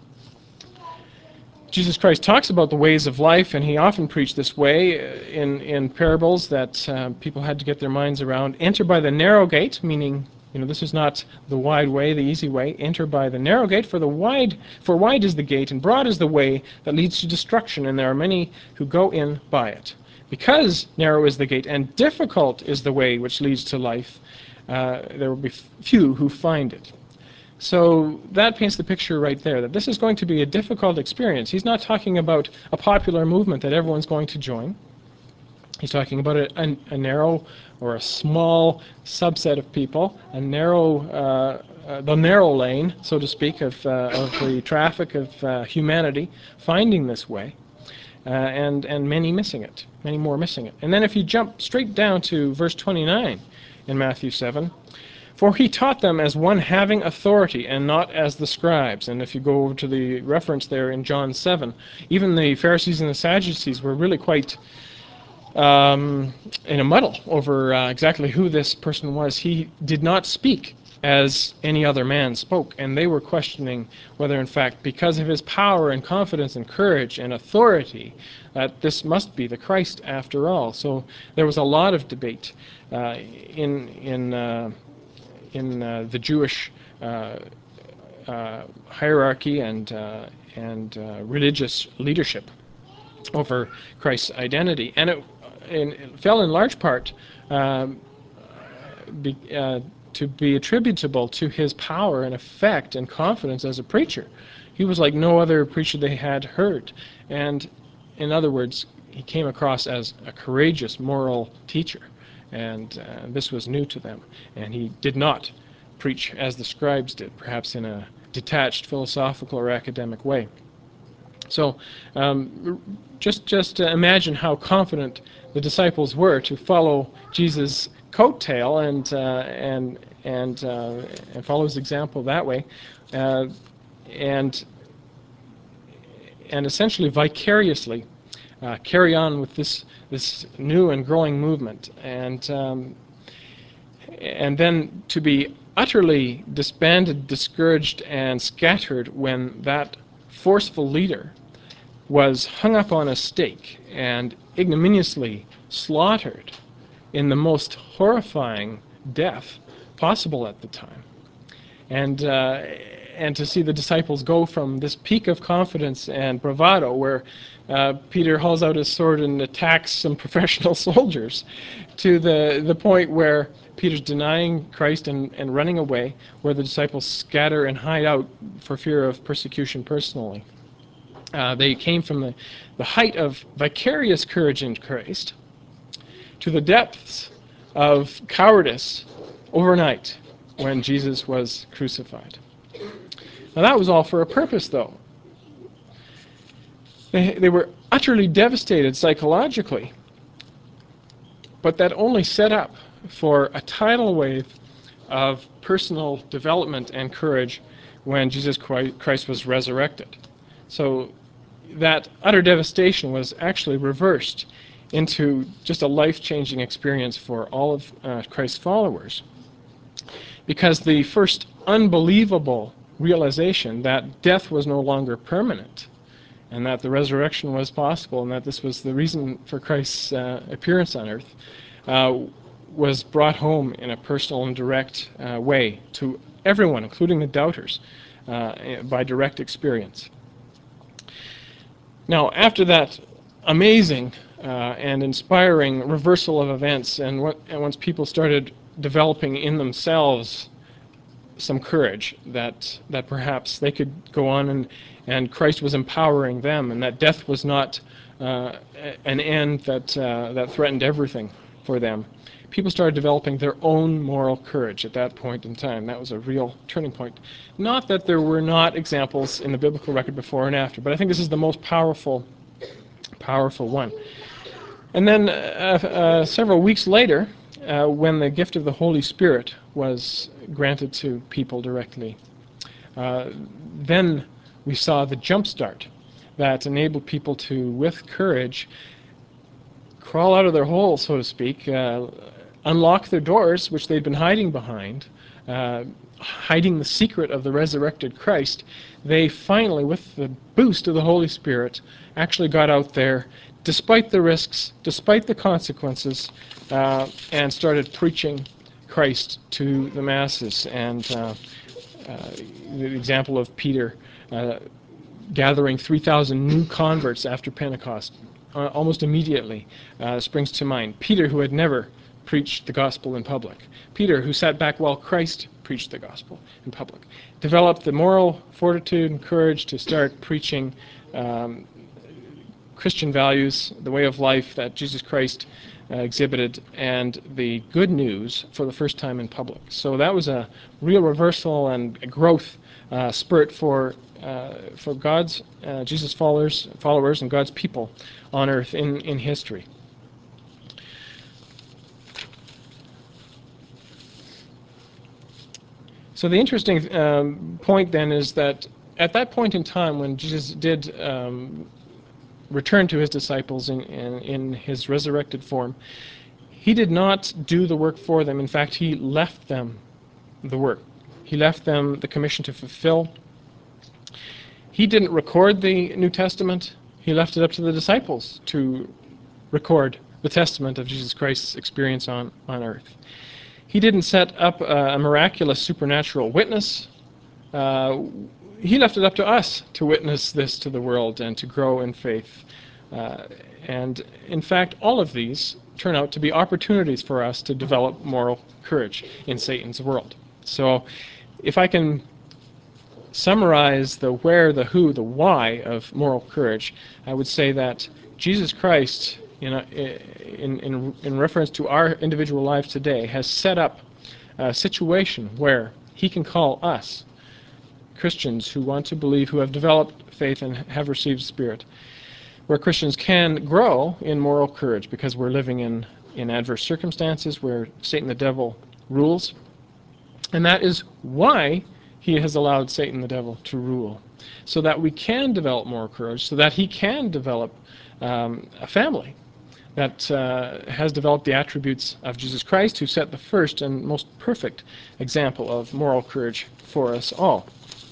Jesus Christ talks about the ways of life, and he often preached this way in, in parables that uh, people had to get their minds around. Enter by the narrow gate, meaning, you know, this is not the wide way, the easy way. Enter by the narrow gate, for the wide, for wide is the gate, and broad is the way that leads to destruction, and there are many who go in by it. Because narrow is the gate, and difficult is the way which leads to life, uh, there will be few who find it. So that paints the picture right there, that this is going to be a difficult experience. He's not talking about a popular movement that everyone's going to join. He's talking about a, a, a narrow or a small subset of people, a narrow, uh, uh, the narrow lane, so to speak, of, uh, of the traffic of uh, humanity finding this way, uh, and, and many missing it, many more missing it. And then if you jump straight down to verse twenty-nine in Matthew seven, for he taught them as one having authority and not as the scribes. And if you go over to the reference there in John seven, even the Pharisees and the Sadducees were really quite um, in a muddle over uh, exactly who this person was. He did not speak as any other man spoke, and they were questioning whether in fact, because of his power and confidence and courage and authority, that this must be the Christ after all. So there was a lot of debate uh, in in uh, in uh, the Jewish uh, uh, hierarchy and uh, and uh, religious leadership over Christ's identity, and it, and it fell in large part um, be, uh, to be attributable to his power and effect and confidence as a preacher. He was like no other preacher they had heard, and in other words, he came across as a courageous moral teacher, and uh, this was new to them, and he did not preach as the scribes did, perhaps in a detached philosophical or academic way. So um, just just uh, imagine how confident the disciples were to follow Jesus' coattail and uh, and and uh, and follow his example that way, uh, and and essentially vicariously uh, carry on with this this new and growing movement, and um, and then to be utterly disbanded, discouraged, and scattered when that forceful leader was hung up on a stake and ignominiously slaughtered in the most horrifying death possible at the time. And uh, and to see the disciples go from this peak of confidence and bravado, where uh, Peter hauls out his sword and attacks some professional soldiers, to the the point where Peter's denying Christ and, and running away, where the disciples scatter and hide out for fear of persecution personally. Uh, they came from the, the height of vicarious courage in Christ to the depths of cowardice overnight when Jesus was crucified. Now that was all for a purpose, though. They, they were utterly devastated psychologically, but that only set up for a tidal wave of personal development and courage when Jesus Christ was resurrected. So that utter devastation was actually reversed into just a life-changing experience for all of uh, Christ's followers, because the first unbelievable realization that death was no longer permanent and that the resurrection was possible and that this was the reason for Christ's uh, appearance on earth uh, was brought home in a personal and direct uh, way to everyone, including the doubters, uh, by direct experience. Now, after that amazing uh, and inspiring reversal of events, and, what, and once people started developing in themselves some courage that that perhaps they could go on and, and Christ was empowering them, and that death was not uh, an end that uh, that threatened everything for them, people started developing their own moral courage at that point in time. That was a real turning point. Not that there were not examples in the biblical record before and after, but I think this is the most powerful, powerful one. And then uh, uh, several weeks later, uh, when the gift of the Holy Spirit was granted to people directly, uh, then we saw the jump start that enabled people to, with courage, crawl out of their hole, so to speak, uh, unlock their doors, which they'd been hiding behind, uh, hiding the secret of the resurrected Christ. They finally, with the boost of the Holy Spirit, actually got out there, despite the risks, despite the consequences, uh, and started preaching Christ to the masses. And uh, uh, the example of Peter uh, gathering three thousand new converts after Pentecost, uh, almost immediately, uh, springs to mind. Peter, who had never preach the gospel in public. Peter, who sat back while Christ preached the gospel in public, developed the moral fortitude and courage to start preaching um, Christian values, the way of life that Jesus Christ uh, exhibited, and the good news for the first time in public. So that was a real reversal and a growth uh, spurt for uh, for God's uh, Jesus followers, followers and God's people on earth in, in history. So the interesting um, point then is that at that point in time when Jesus did um, return to his disciples in, in, in his resurrected form, he did not do the work for them. In fact, he left them the work. He left them the commission to fulfill. He didn't record the New Testament. He left it up to the disciples to record the testament of Jesus Christ's experience on, on earth. He didn't set up a, a miraculous supernatural witness. Uh, he left it up to us to witness this to the world and to grow in faith. Uh, and in fact, all of these turn out to be opportunities for us to develop moral courage in Satan's world. So if I can summarize the where, the who, the why of moral courage, I would say that Jesus Christ, you know, in, in, in reference to our individual lives today, has set up a situation where he can call us, Christians who want to believe, who have developed faith and have received Spirit, where Christians can grow in moral courage because we're living in, in adverse circumstances where Satan the devil rules. And that is why he has allowed Satan the devil to rule, so that we can develop moral courage, so that he can develop um, a family that uh, has developed the attributes of Jesus Christ, who set the first and most perfect example of moral courage for us all.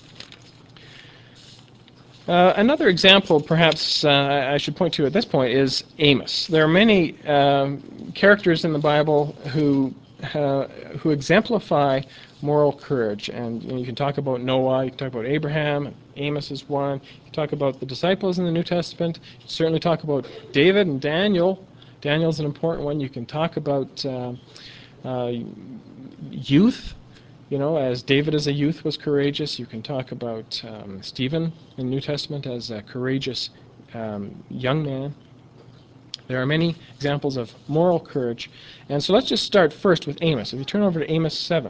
Uh, another example, perhaps, uh, I should point to at this point is Amos. There are many um, characters in the Bible who uh, who exemplify moral courage, and you know, you can talk about Noah, you can talk about Abraham, Amos is one, you can talk about the disciples in the New Testament, you can certainly talk about David and Daniel. Daniel's an important one. You can talk about uh, uh, youth. You know, as David as a youth was courageous. You can talk about um, Stephen in the New Testament as a courageous um, young man. There are many examples of moral courage. And so let's just start first with Amos. If you turn over to Amos seven.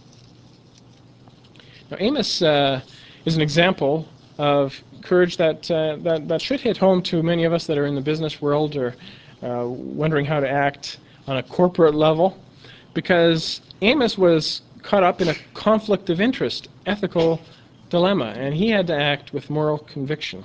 Now Amos uh, is an example of courage that, uh, that, that should hit home to many of us that are in the business world or uh, wondering how to act on a corporate level, because Amos was caught up in a conflict of interest, ethical dilemma, and he had to act with moral conviction.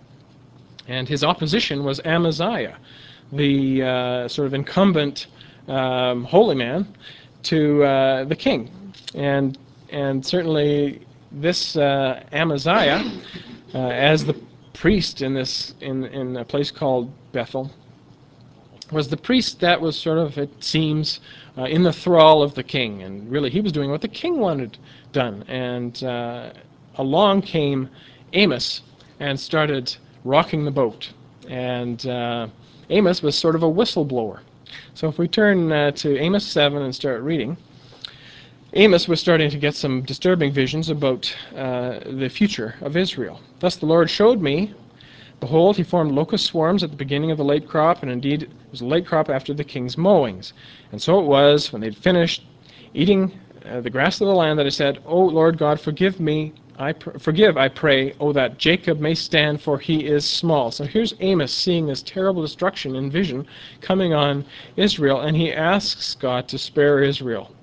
And his opposition was Amaziah, the uh, sort of incumbent um, holy man to uh, the king. And and certainly this uh, Amaziah, uh, as the priest in this in in a place called Bethel, was the priest that was sort of, it seems, uh, in the thrall of the king, and really he was doing what the king wanted done. And uh, along came Amos and started rocking the boat. And uh, Amos was sort of a whistleblower. So if we turn uh, to Amos seven and start reading, Amos was starting to get some disturbing visions about uh, the future of Israel. Thus the Lord showed me, behold, he formed locust swarms at the beginning of the late crop, and indeed it was a late crop after the king's mowings. And so it was, when they'd finished eating uh, the grass of the land, that I said, O Lord God, forgive me, I pr- forgive, I pray, oh, that Jacob may stand, for he is small. So here's Amos seeing this terrible destruction in vision coming on Israel, and he asks God to spare Israel.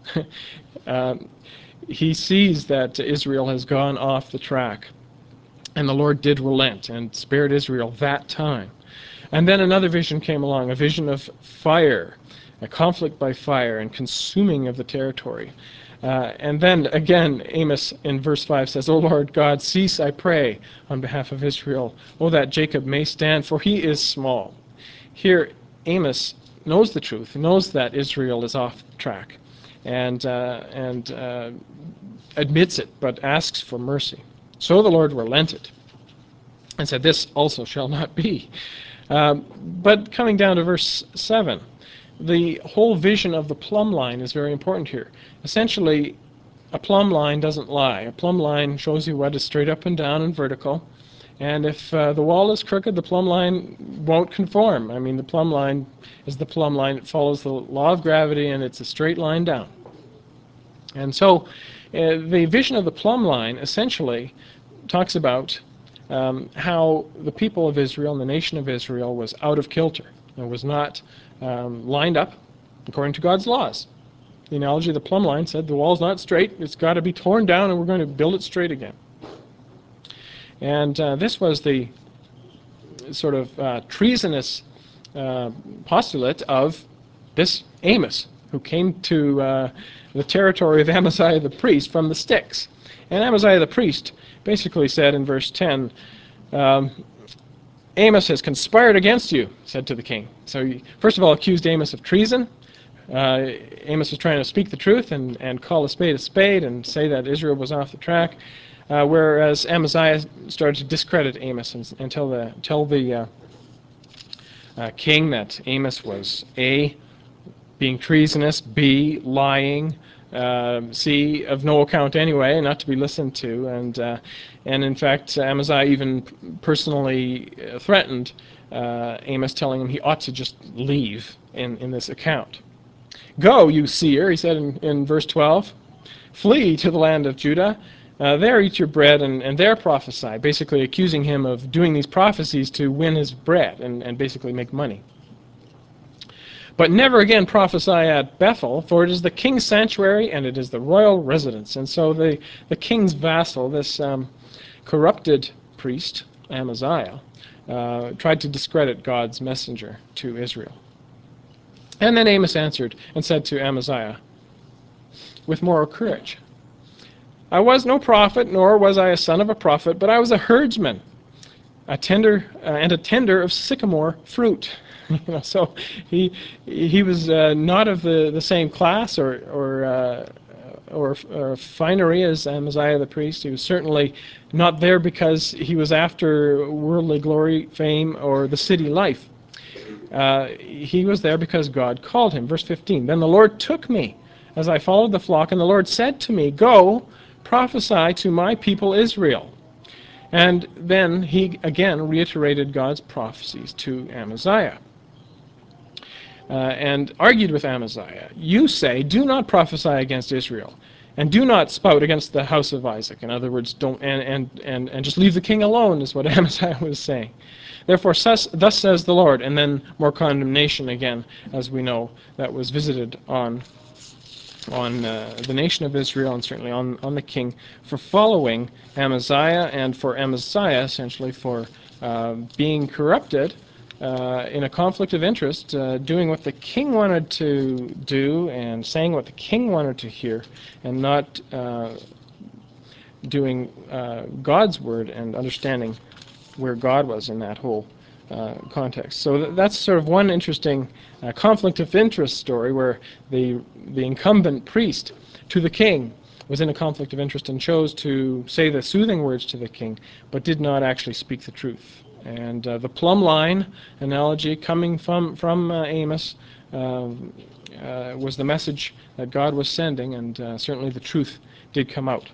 um, he sees that Israel has gone off the track. And the Lord did relent and spared Israel that time. And then another vision came along, a vision of fire, a conflict by fire and consuming of the territory. Uh, and then again, Amos in verse five says, O Lord God, cease, I pray, on behalf of Israel. O that Jacob may stand, for he is small. Here, Amos knows the truth, knows that Israel is off track, and, uh, and uh, admits it, but asks for mercy. So the Lord relented and said, this also shall not be. Um, but coming down to verse seven, the whole vision of the plumb line is very important here. Essentially, a plumb line doesn't lie. A plumb line shows you what is straight up and down and vertical. And if uh, the wall is crooked, the plumb line won't conform. I mean, the plumb line is the plumb line. It follows the law of gravity, and it's a straight line down. And so uh, the vision of the plumb line essentially talks about um, how the people of Israel and the nation of Israel was out of kilter. It was not um, lined up according to God's laws. The analogy of the plumb line said the wall's not straight, it's got to be torn down, and we're going to build it straight again. And uh, this was the sort of uh, treasonous uh, postulate of this Amos, who came to uh, the territory of Amaziah the priest from the sticks. And Amaziah the priest basically said in verse ten, um, Amos has conspired against you, said to the king. So he first of all accused Amos of treason. Uh, Amos was trying to speak the truth and, and call a spade a spade and say that Israel was off the track. Uh, whereas Amaziah started to discredit Amos and, and tell the, tell the uh, uh, king that Amos was A, being treasonous, B, lying, uh, C, of no account anyway, not to be listened to, and uh, and in fact Amaziah even personally threatened uh, Amos, telling him he ought to just leave in, in this account. Go, you seer, he said in, in verse twelve, flee to the land of Judah. Uh, there eat your bread, and, and there prophesy, basically accusing him of doing these prophecies to win his bread and, and basically make money. But never again prophesy at Bethel, for it is the king's sanctuary and it is the royal residence. And so the, the king's vassal, this um, corrupted priest, Amaziah, uh, tried to discredit God's messenger to Israel. And then Amos answered and said to Amaziah, with moral courage, I was no prophet, nor was I a son of a prophet, but I was a herdsman, a tender uh, and a tender of sycamore fruit. You know, so he he was uh, not of the, the same class or or, uh, or or finery as Amaziah the priest. He was certainly not there because he was after worldly glory, fame, or the city life. Uh, he was there because God called him. Verse fifteen. Then the Lord took me as I followed the flock, and the Lord said to me, Go, prophesy to my people Israel. And then he again reiterated God's prophecies to Amaziah. Uh, and argued with Amaziah. You say, do not prophesy against Israel, and do not spout against the house of Isaac. In other words, don't and and and, and just leave the king alone, is what Amaziah was saying. Therefore, sus, thus says the Lord, and then more condemnation again, as we know, that was visited on on uh, the nation of Israel, and certainly on, on the king, for following Amaziah, and for Amaziah, essentially, for uh, being corrupted uh, in a conflict of interest, uh, doing what the king wanted to do, and saying what the king wanted to hear, and not uh, doing uh, God's word and understanding where God was in that whole Uh, context. So th that's sort of one interesting uh, conflict of interest story where the the incumbent priest to the king was in a conflict of interest and chose to say the soothing words to the king, but did not actually speak the truth. And uh, the plumb line analogy coming from from uh, Amos uh, uh, was the message that God was sending, and uh, certainly the truth did come out.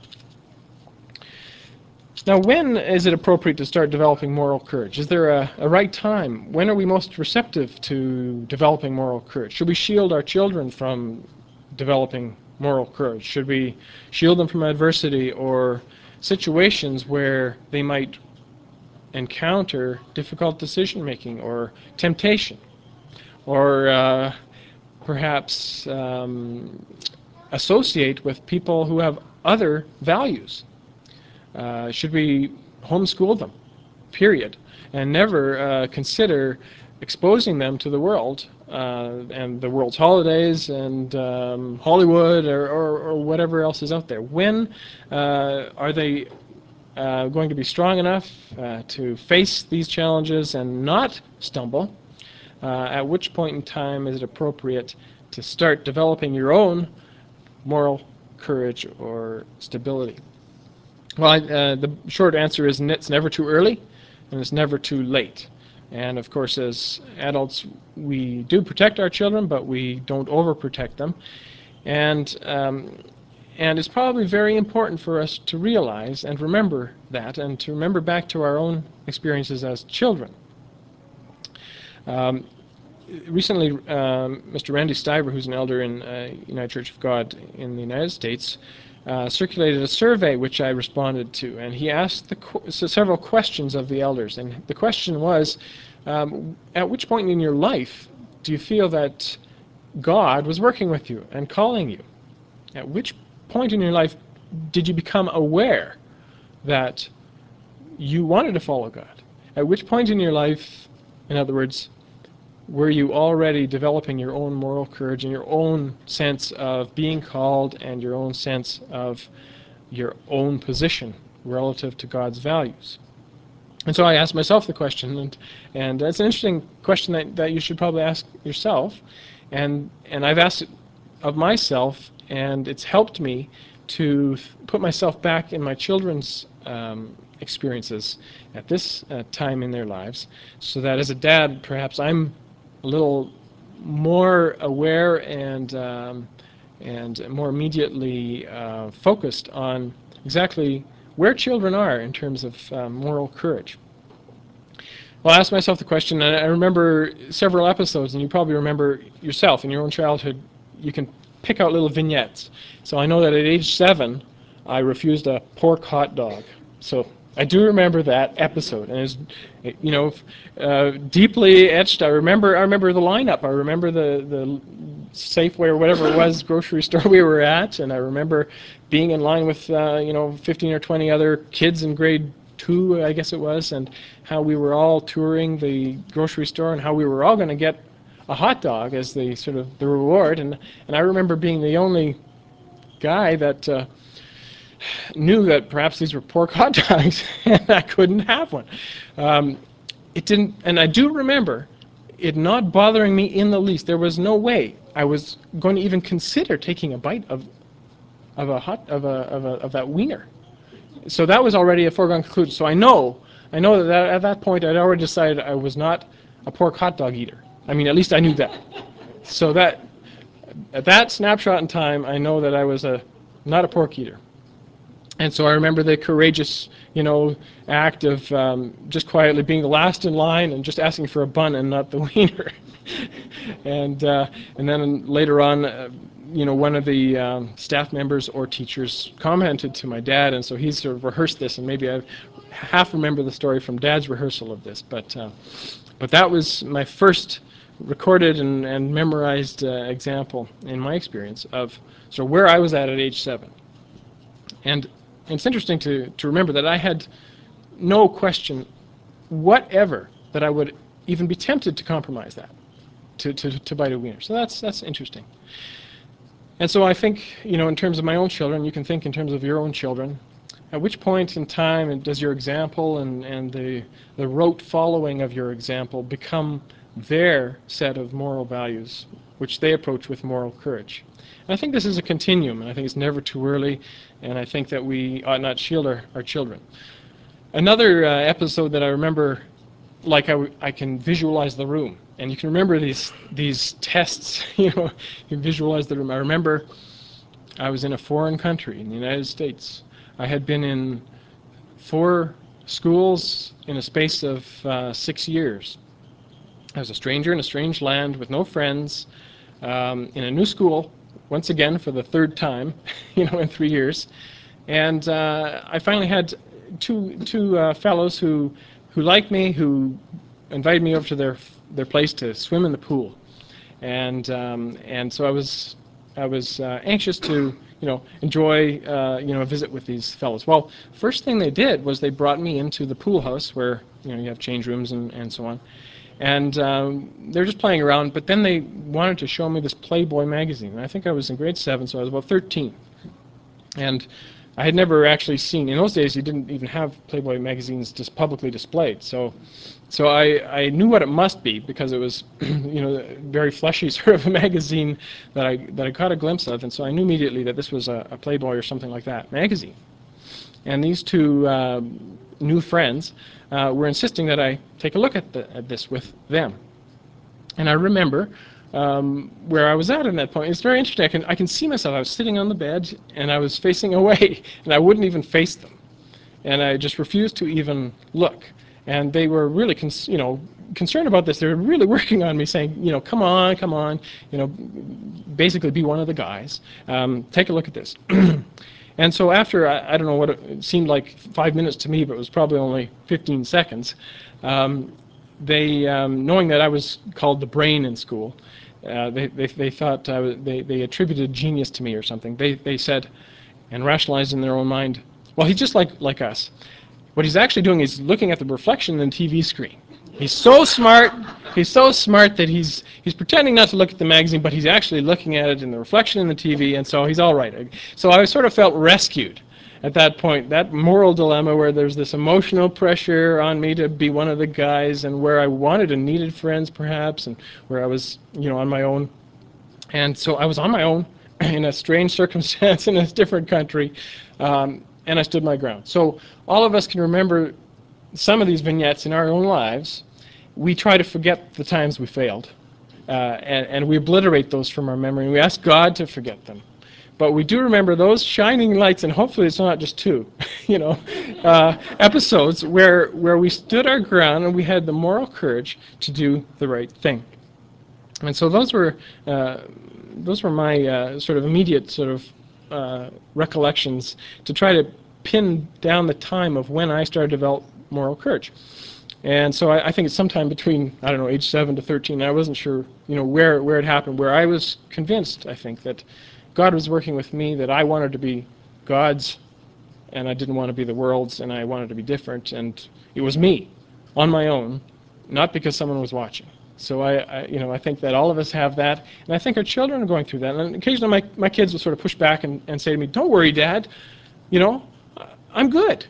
Now, when is it appropriate to start developing moral courage? Is there a, a right time? When are we most receptive to developing moral courage? Should we shield our children from developing moral courage? Should we shield them from adversity or situations where they might encounter difficult decision-making or temptation? Or uh, perhaps um, associate with people who have other values? Uh, should we homeschool them, period, and never uh, consider exposing them to the world uh, and the world's holidays and um, Hollywood or, or, or whatever else is out there? When uh, are they uh, going to be strong enough uh, to face these challenges and not stumble? Uh, at which point in time is it appropriate to start developing your own moral courage or stability? Well, uh, the short answer is it's never too early, and it's never too late. And of course, as adults, we do protect our children, but we don't overprotect them. And um, and it's probably very important for us to realize and remember that, and to remember back to our own experiences as children. Um, recently, um, Mister Randy Stiver, who's an elder in uh, United Church of God in the United States, uh, circulated a survey which I responded to, and he asked the qu- so several questions of the elders. And the question was, um, at which point in your life do you feel that God was working with you and calling you? At which point in your life did you become aware that you wanted to follow God? At which point in your life, in other words, were you already developing your own moral courage and your own sense of being called and your own sense of your own position relative to God's values? And so I asked myself the question, and and it's an interesting question that, that you should probably ask yourself. And and I've asked it of myself, and it's helped me to put myself back in my children's um, experiences at this uh, time in their lives, so that as a dad, perhaps I'm a little more aware and um, and more immediately uh, focused on exactly where children are in terms of uh, moral courage. Well, I asked myself the question, and I remember several episodes, and you probably remember yourself in your own childhood. You can pick out little vignettes. So I know that at age seven, I refused a pork hot dog. So I do remember that episode, and it's, you know, uh, deeply etched. I remember, I remember the lineup. I remember the the Safeway or whatever it was grocery store we were at, and I remember being in line with uh, you know fifteen or twenty other kids in grade two, I guess it was, and how we were all touring the grocery store, and how we were all going to get a hot dog as the sort of the reward. And and I remember being the only guy that uh, knew that perhaps these were pork hot dogs, and I couldn't have one. Um, it didn't, and I do remember it not bothering me in the least. There was no way I was going to even consider taking a bite of of a hot of a of a of that wiener. So that was already a foregone conclusion. So I know, I know that at that point I'd already decided I was not a pork hot dog eater. I mean, at least I knew that. So that at that snapshot in time, I know that I was a not a pork eater. And so I remember the courageous, you know, act of um, just quietly being the last in line and just asking for a bun and not the wiener. and uh, and then later on, uh, you know, one of the um, staff members or teachers commented to my dad, and so he sort of rehearsed this, and maybe I half remember the story from Dad's rehearsal of this, but uh, but that was my first recorded and, and memorized uh, example in my experience of so where I was at at age seven. And it's interesting to, to remember that I had no question whatever that I would even be tempted to compromise that, to, to, to bite a wiener. So that's that's interesting. And so I think, you know, in terms of my own children, you can think in terms of your own children. At which point in time does your example and, and the, the rote following of your example become their set of moral values, which they approach with moral courage? And I think this is a continuum, and I think it's never too early, and I think that we ought not shield our, our children. Another uh, episode that I remember, like I, w- I can visualize the room, and you can remember these these tests, you know, you can visualize the room. I remember I was in a foreign country in the United States. I had been in four schools in a space of uh, six years. I was a stranger in a strange land with no friends, um, in a new school, once again for the third time, you know, in three years. And uh, I finally had two two uh, fellows who who liked me, who invited me over to their their place to swim in the pool, and um, and so I was I was uh, anxious to you know enjoy uh, you know a visit with these fellows. Well, first thing they did was they brought me into the pool house where you know you have change rooms and, and so on, and um, they're just playing around. But then they wanted to show me this Playboy magazine. And I think I was in grade seven, so I was about thirteen. And I had never actually seen, in those days you didn't even have Playboy magazines just publicly displayed. So so I, I knew what it must be because it was you know a very fleshy sort of a magazine that I that I caught a glimpse of, and so I knew immediately that this was a, a Playboy or something like that magazine. And these two uh, new friends uh, were insisting that I take a look at, the, at this with them. And I remember um, where I was at in that point. It's very interesting. I can, I can see myself. I was sitting on the bed, and I was facing away, and I wouldn't even face them. And I just refused to even look. And they were really, cons- you know, concerned about this. They were really working on me, saying, you know, come on, come on, you know, basically be one of the guys. Um, take a look at this. And so after, I, I don't know what it, it seemed like five minutes to me, but it was probably only fifteen seconds, um, they, um, knowing that I was called the brain in school, uh, they, they, they thought, I was, they, they attributed genius to me or something. They, they said, and rationalized in their own mind, well, he's just like, like us. What he's actually doing is looking at the reflection in the T V screen. He's so smart, he's so smart that he's he's pretending not to look at the magazine, but he's actually looking at it in the reflection in the T V, and so he's all right. So I sort of felt rescued at that point, that moral dilemma where there's this emotional pressure on me to be one of the guys, and where I wanted and needed friends perhaps, and where I was, you know, on my own. And so I was on my own in a strange circumstance in a different country, um, and I stood my ground. So all of us can remember some of these vignettes in our own lives. We try to forget the times we failed, uh, and, and we obliterate those from our memory, and we ask God to forget them. But we do remember those shining lights, and hopefully it's not just two, you know, uh, episodes where where we stood our ground and we had the moral courage to do the right thing. And so those were uh, those were my uh, sort of immediate sort of uh, recollections to try to pin down the time of when I started to develop moral courage. And so I, I think it's sometime between, I don't know, age seven to thirteen. I wasn't sure, you know, where where it happened. Where I was convinced, I think, that God was working with me, that I wanted to be God's, and I didn't want to be the world's, and I wanted to be different. And it was me, on my own, not because someone was watching. So I, I, you know, I think that all of us have that, and I think our children are going through that. And occasionally, my my kids will sort of push back and, and say to me, "Don't worry, Dad. You know, I'm good."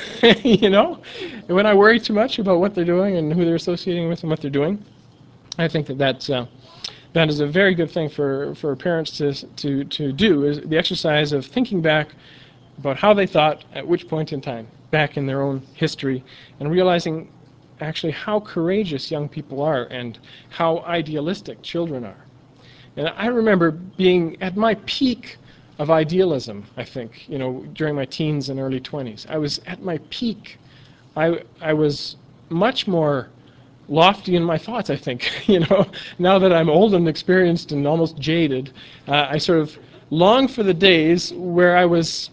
You know, and when I worry too much about what they're doing and who they're associating with and what they're doing, I think that that's uh, that is a very good thing for for parents to to to do. Is the exercise of thinking back about how they thought at which point in time back in their own history, and realizing actually how courageous young people are and how idealistic children are. And I remember being at my peak of idealism, I think, you know, during my teens and early twenties. I was at my peak. I, I was much more lofty in my thoughts, I think. You know, now that I'm old and experienced and almost jaded, uh, I sort of long for the days where I was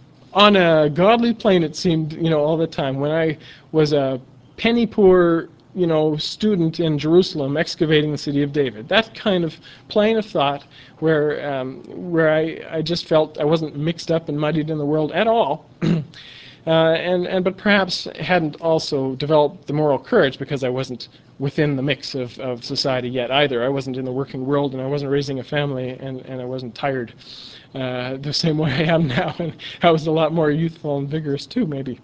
on a godly plane, it seemed, you know, all the time. When I was a penny poor, you know, student in Jerusalem excavating the city of David. That kind of plane of thought where um, where I, I just felt I wasn't mixed up and muddied in the world at all. uh, and, and but perhaps hadn't also developed the moral courage because I wasn't within the mix of, of society yet either. I wasn't in the working world, and I wasn't raising a family, and, and I wasn't tired uh, the same way I am now. And I was a lot more youthful and vigorous too, maybe.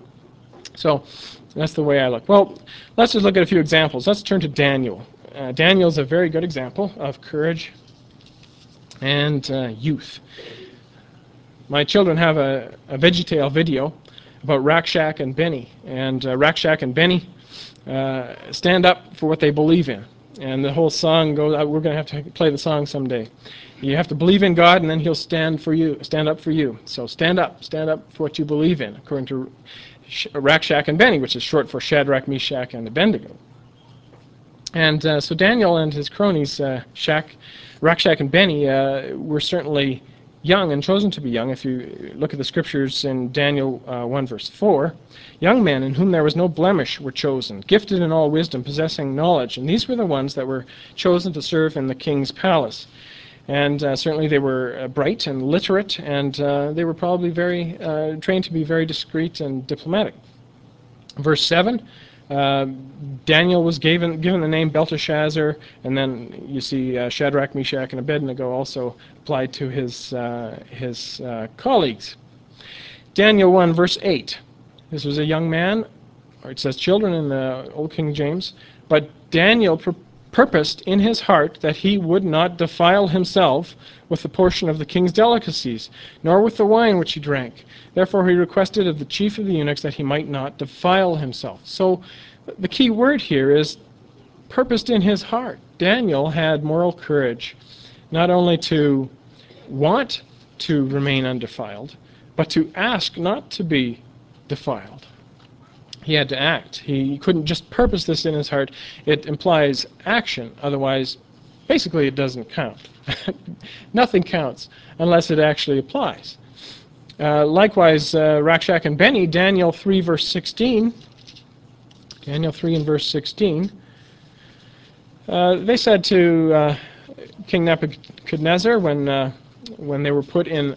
So that's the way I look. Well, let's just look at a few examples. Let's turn to Daniel. Uh, Daniel is a very good example of courage and uh, youth. My children have a, a VeggieTale video about Rakshak and Benny. And uh, Rakshak and Benny uh, stand up for what they believe in. And the whole song goes, uh, we're going to have to play the song someday. You have to believe in God, and then he'll stand for you, stand up for you. So stand up, stand up for what you believe in, according to Rakshak and Benny, which is short for Shadrach, Meshach, and Abednego. And uh, so Daniel and his cronies, uh, Shak, Rakshak and Benny, uh, were certainly young and chosen to be young. If you look at the scriptures in Daniel uh, one verse four, young men in whom there was no blemish were chosen, gifted in all wisdom, possessing knowledge. And these were the ones that were chosen to serve in the king's palace. And uh, certainly they were uh, bright and literate, and uh, they were probably very uh, trained to be very discreet and diplomatic. Verse seven, uh, Daniel was given, given the name Belteshazzar, and then you see uh, Shadrach, Meshach, and Abednego also applied to his, uh, his uh, colleagues. Daniel one, verse eight. This was a young man, or it says children in the Old King James, but Daniel purposed in his heart that he would not defile himself with the portion of the king's delicacies, nor with the wine which he drank. Therefore he requested of the chief of the eunuchs that he might not defile himself. So the key word here is purposed in his heart. Daniel had moral courage, not only to want to remain undefiled, but to ask not to be defiled. He had to act. He couldn't just purpose this in his heart. It implies action. Otherwise, basically it doesn't count. Nothing counts unless it actually applies. Uh, likewise, uh, Rakshak and Benny, Daniel three verse sixteen, Daniel three and verse sixteen, uh, they said to uh, King Nebuchadnezzar when, uh, when they were put in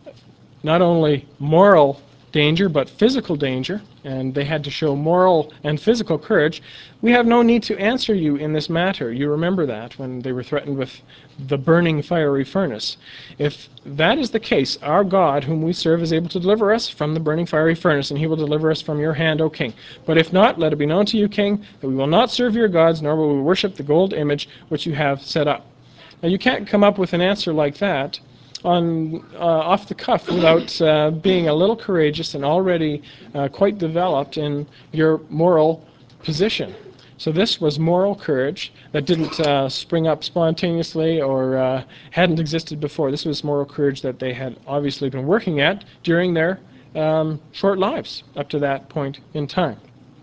not only moral danger but physical danger, and they had to show moral and physical courage, we have no need to answer you in this matter. You remember that when they were threatened with the burning fiery furnace. If that is the case, our God, whom we serve, is able to deliver us from the burning fiery furnace, and he will deliver us from your hand, O king. But if not, let it be known to you, king, that we will not serve your gods, nor will we worship the gold image which you have set up. Now you can't come up with an answer like that on uh, off the cuff without uh, being a little courageous and already uh, quite developed in your moral position. So this was moral courage that didn't uh, spring up spontaneously or uh, hadn't existed before. This was moral courage that they had obviously been working at during their um, short lives up to that point in time.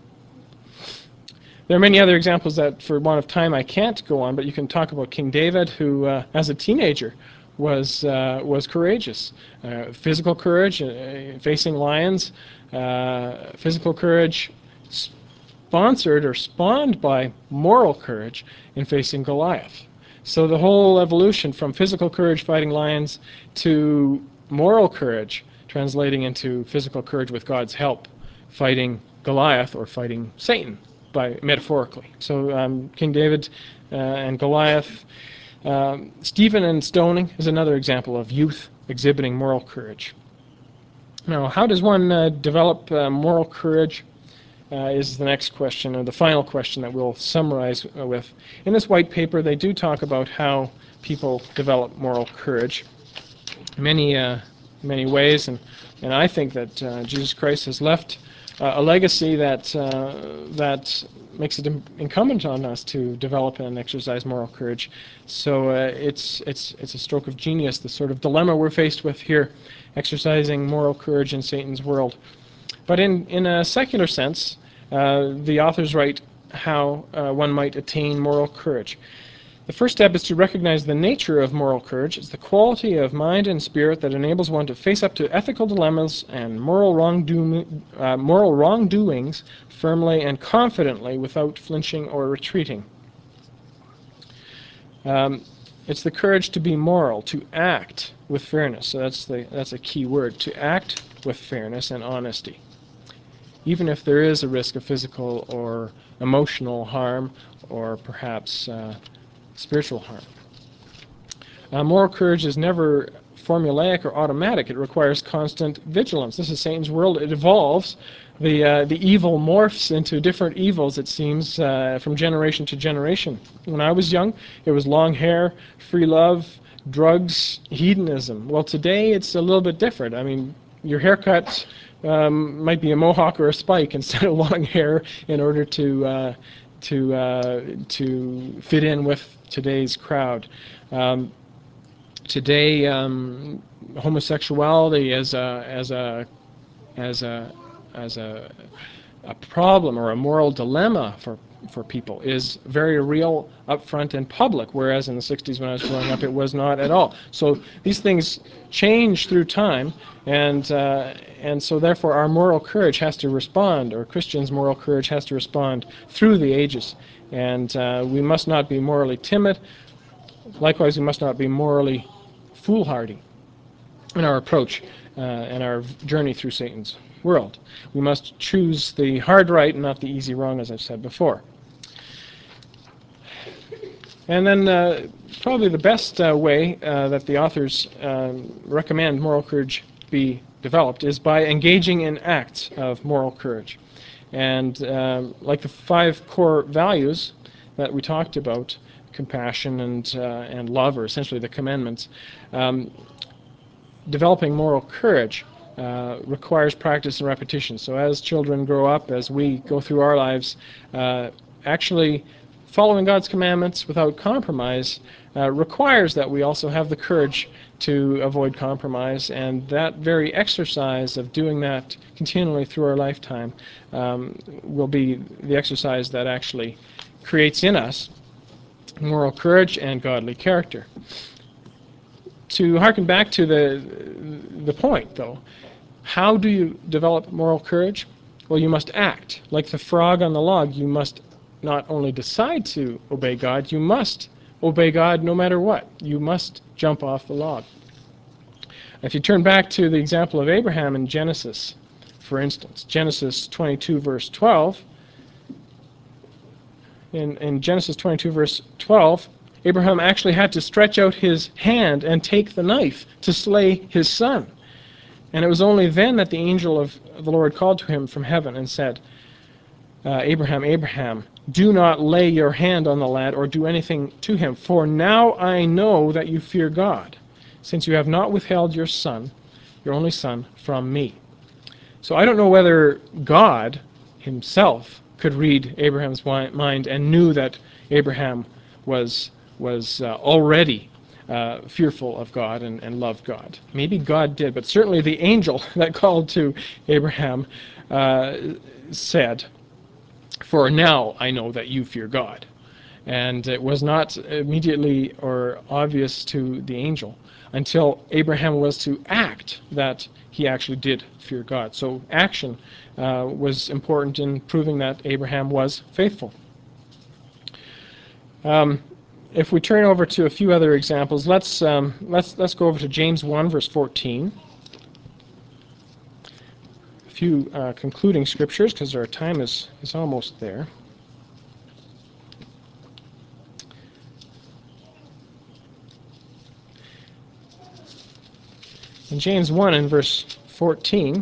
There are many other examples that, for want of time, I can't go on, but you can talk about King David, who, uh, as a teenager, was uh, was courageous. Uh, physical courage, uh, facing lions, uh, physical courage sponsored or spawned by moral courage in facing Goliath. So the whole evolution from physical courage fighting lions to moral courage translating into physical courage with God's help fighting Goliath or fighting Satan, by metaphorically. So um, King David uh, and Goliath. Um, Stephen and stoning is another example of youth exhibiting moral courage. Now, how does one uh, develop uh, moral courage uh, is the next question, or the final question that we'll summarize with. In this white paper, they do talk about how people develop moral courage in many, uh, many ways, and, and I think that uh, Jesus Christ has left uh, a legacy that, uh, that makes it incumbent on us to develop and exercise moral courage. So uh, it's it's it's a stroke of genius, the sort of dilemma we're faced with here, exercising moral courage in Satan's world. But in in a secular sense, uh, the authors write how uh, one might attain moral courage. The first step is to recognize the nature of moral courage. It's the quality of mind and spirit that enables one to face up to ethical dilemmas and moral wrongdo uh, moral wrongdoings firmly and confidently without flinching or retreating. Um, it's the courage to be moral, to act with fairness. So that's the that's a key word, to act with fairness and honesty, even if there is a risk of physical or emotional harm, or perhaps uh, spiritual harm. Uh, moral courage is never formulaic or automatic. It requires constant vigilance. This is Satan's world. It evolves. The, uh, the evil morphs into different evils, it seems, uh, from generation to generation. When I was young, it was long hair, free love, drugs, hedonism. Well, today it's a little bit different. I mean, your haircut um, might be a mohawk or a spike instead of long hair in order to uh, to uh, to fit in with today's crowd. Um, today, um, homosexuality as a as a as a as a a problem or a moral dilemma for for people is very real up front and public, whereas in the sixties when I was growing up it was not at all. So these things change through time, and uh, and so therefore our moral courage has to respond, or Christians' moral courage has to respond through the ages, and uh, we must not be morally timid. Likewise, we must not be morally foolhardy in our approach uh, and our journey through Satan's world. We must choose the hard right and not the easy wrong, as I've said before. And then uh, probably the best uh, way uh, that the authors um, recommend moral courage be developed is by engaging in acts of moral courage. And um, like the five core values, that we talked about, compassion and uh, and love, or essentially the commandments, um, developing moral courage uh, requires practice and repetition. So as children grow up, as we go through our lives, uh, actually following God's commandments without compromise uh, requires that we also have the courage to avoid compromise, and that very exercise of doing that continually through our lifetime um, will be the exercise that actually creates in us moral courage and godly character. To harken back to the the point, though, how do you develop moral courage? Well, you must act. Like the frog on the log, you must not only decide to obey God, you must obey God no matter what. You must jump off the log. If you turn back to the example of Abraham in Genesis, for instance, Genesis twenty-two, verse twelve, in, in Genesis twenty-two, verse twelve, Abraham actually had to stretch out his hand and take the knife to slay his son. And it was only then that the angel of the Lord called to him from heaven and said, uh, Abraham, Abraham, do not lay your hand on the lad or do anything to him, for now I know that you fear God, since you have not withheld your son, your only son, from me. So I don't know whether God himself could read Abraham's mind and knew that Abraham was was uh, already uh, fearful of God and, and loved God. Maybe God did, but certainly the angel that called to Abraham uh, said, for now I know that you fear God. And it was not immediately or obvious to the angel until Abraham was to act that he actually did fear God. So action uh, was important in proving that Abraham was faithful. Um, if we turn over to a few other examples, let's um, let's let's go over to James one, verse fourteen. A few uh, concluding scriptures, because our time is is almost there. In James one, in verse fourteen,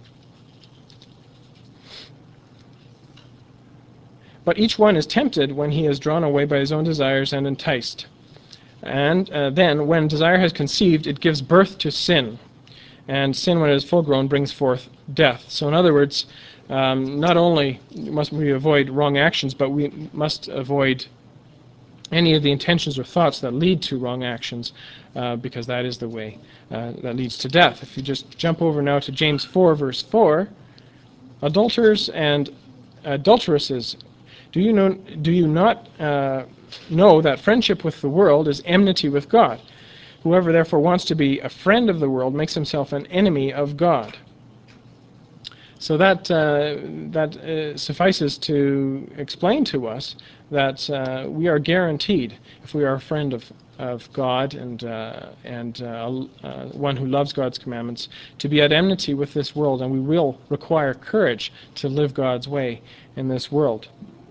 but each one is tempted when he is drawn away by his own desires and enticed. And uh, then, when desire has conceived, it gives birth to sin. And sin, when it is full grown, brings forth death. So in other words, um, not only must we avoid wrong actions, but we must avoid any of the intentions or thoughts that lead to wrong actions, uh, because that is the way uh, that leads to death. If you just jump over now to James four, verse four, adulterers and adulteresses, do you know? Do you not uh, know that friendship with the world is enmity with God? Whoever therefore wants to be a friend of the world makes himself an enemy of God. So that uh, that uh, suffices to explain to us that uh, we are guaranteed, if we are a friend of of God and uh, and uh, uh, one who loves God's commandments, to be at enmity with this world, and we will require courage to live God's way in this world.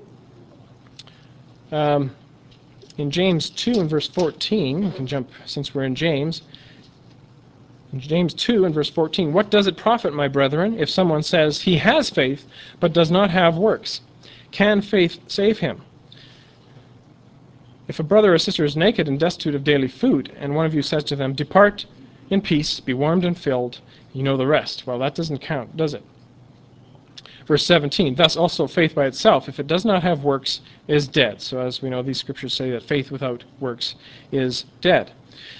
Um, in James two and verse fourteen, we can jump since we're in James. In James two and verse fourteen, what does it profit, my brethren, if someone says he has faith but does not have works? Can faith save him? If a brother or sister is naked and destitute of daily food, and one of you says to them, depart in peace, be warmed and filled, you know the rest. Well, that doesn't count, does it? Verse seventeen, thus also faith by itself, if it does not have works, is dead. So as we know, these scriptures say that faith without works is dead.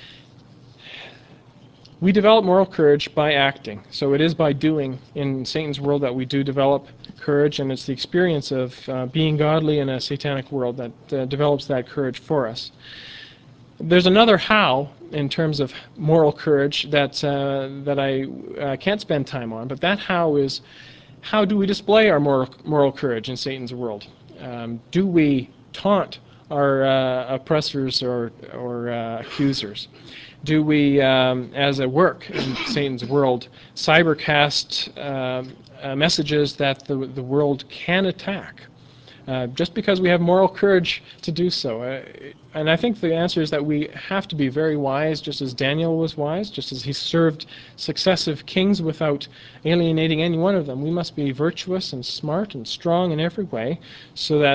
We develop moral courage by acting. So it is by doing in Satan's world that we do develop courage, and it's the experience of uh, being godly in a satanic world that uh, develops that courage for us. There's another how in terms of moral courage that uh, that I uh, can't spend time on, but that how is, how do we display our moral, moral courage in Satan's world? Um, do we taunt our uh, oppressors or, or uh, accusers? Do we, um, as a work in Satan's world, cybercast uh, uh, messages that the, the world can attack? Uh, just because we have moral courage to do so. Uh, and I think the answer is that we have to be very wise, just as Daniel was wise, just as he served successive kings without alienating any one of them. We must be virtuous and smart and strong in every way, so that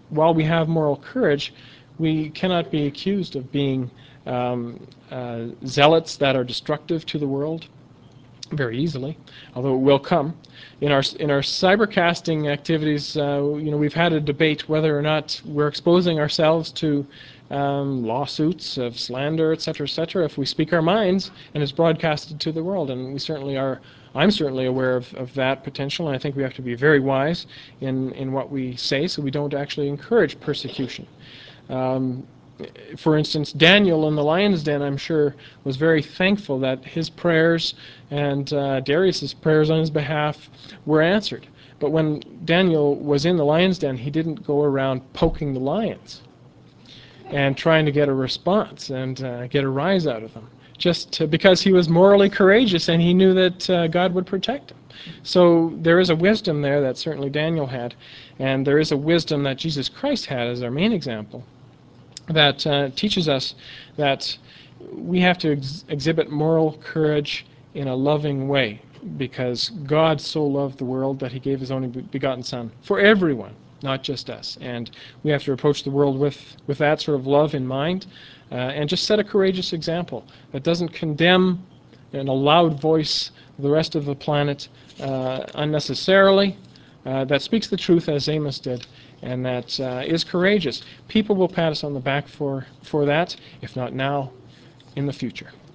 while we have moral courage, we cannot be accused of being um, uh, zealots that are destructive to the world very easily, although it will come. In our in our cybercasting activities, uh, you know, we've had a debate whether or not we're exposing ourselves to um, lawsuits of slander, et cetera, et cetera, if we speak our minds and it's broadcasted to the world. And we certainly are. I'm certainly aware of, of that potential, and I think we have to be very wise in in what we say, so we don't actually encourage persecution. Um, For instance, Daniel in the lion's den, I'm sure, was very thankful that his prayers and uh, Darius's prayers on his behalf were answered. But when Daniel was in the lion's den, he didn't go around poking the lions and trying to get a response and uh, get a rise out of them, just to, because he was morally courageous and he knew that uh, God would protect him. So there is a wisdom there that certainly Daniel had, and there is a wisdom that Jesus Christ had as our main example, that uh, teaches us that we have to ex exhibit moral courage in a loving way, because God so loved the world that he gave his only begotten Son for everyone, not just us. And we have to approach the world with, with that sort of love in mind, uh, and just set a courageous example that doesn't condemn in a loud voice the rest of the planet uh, unnecessarily, uh, that speaks the truth as Amos did, and that uh, is courageous. People will pat us on the back for, for that, if not now, in the future.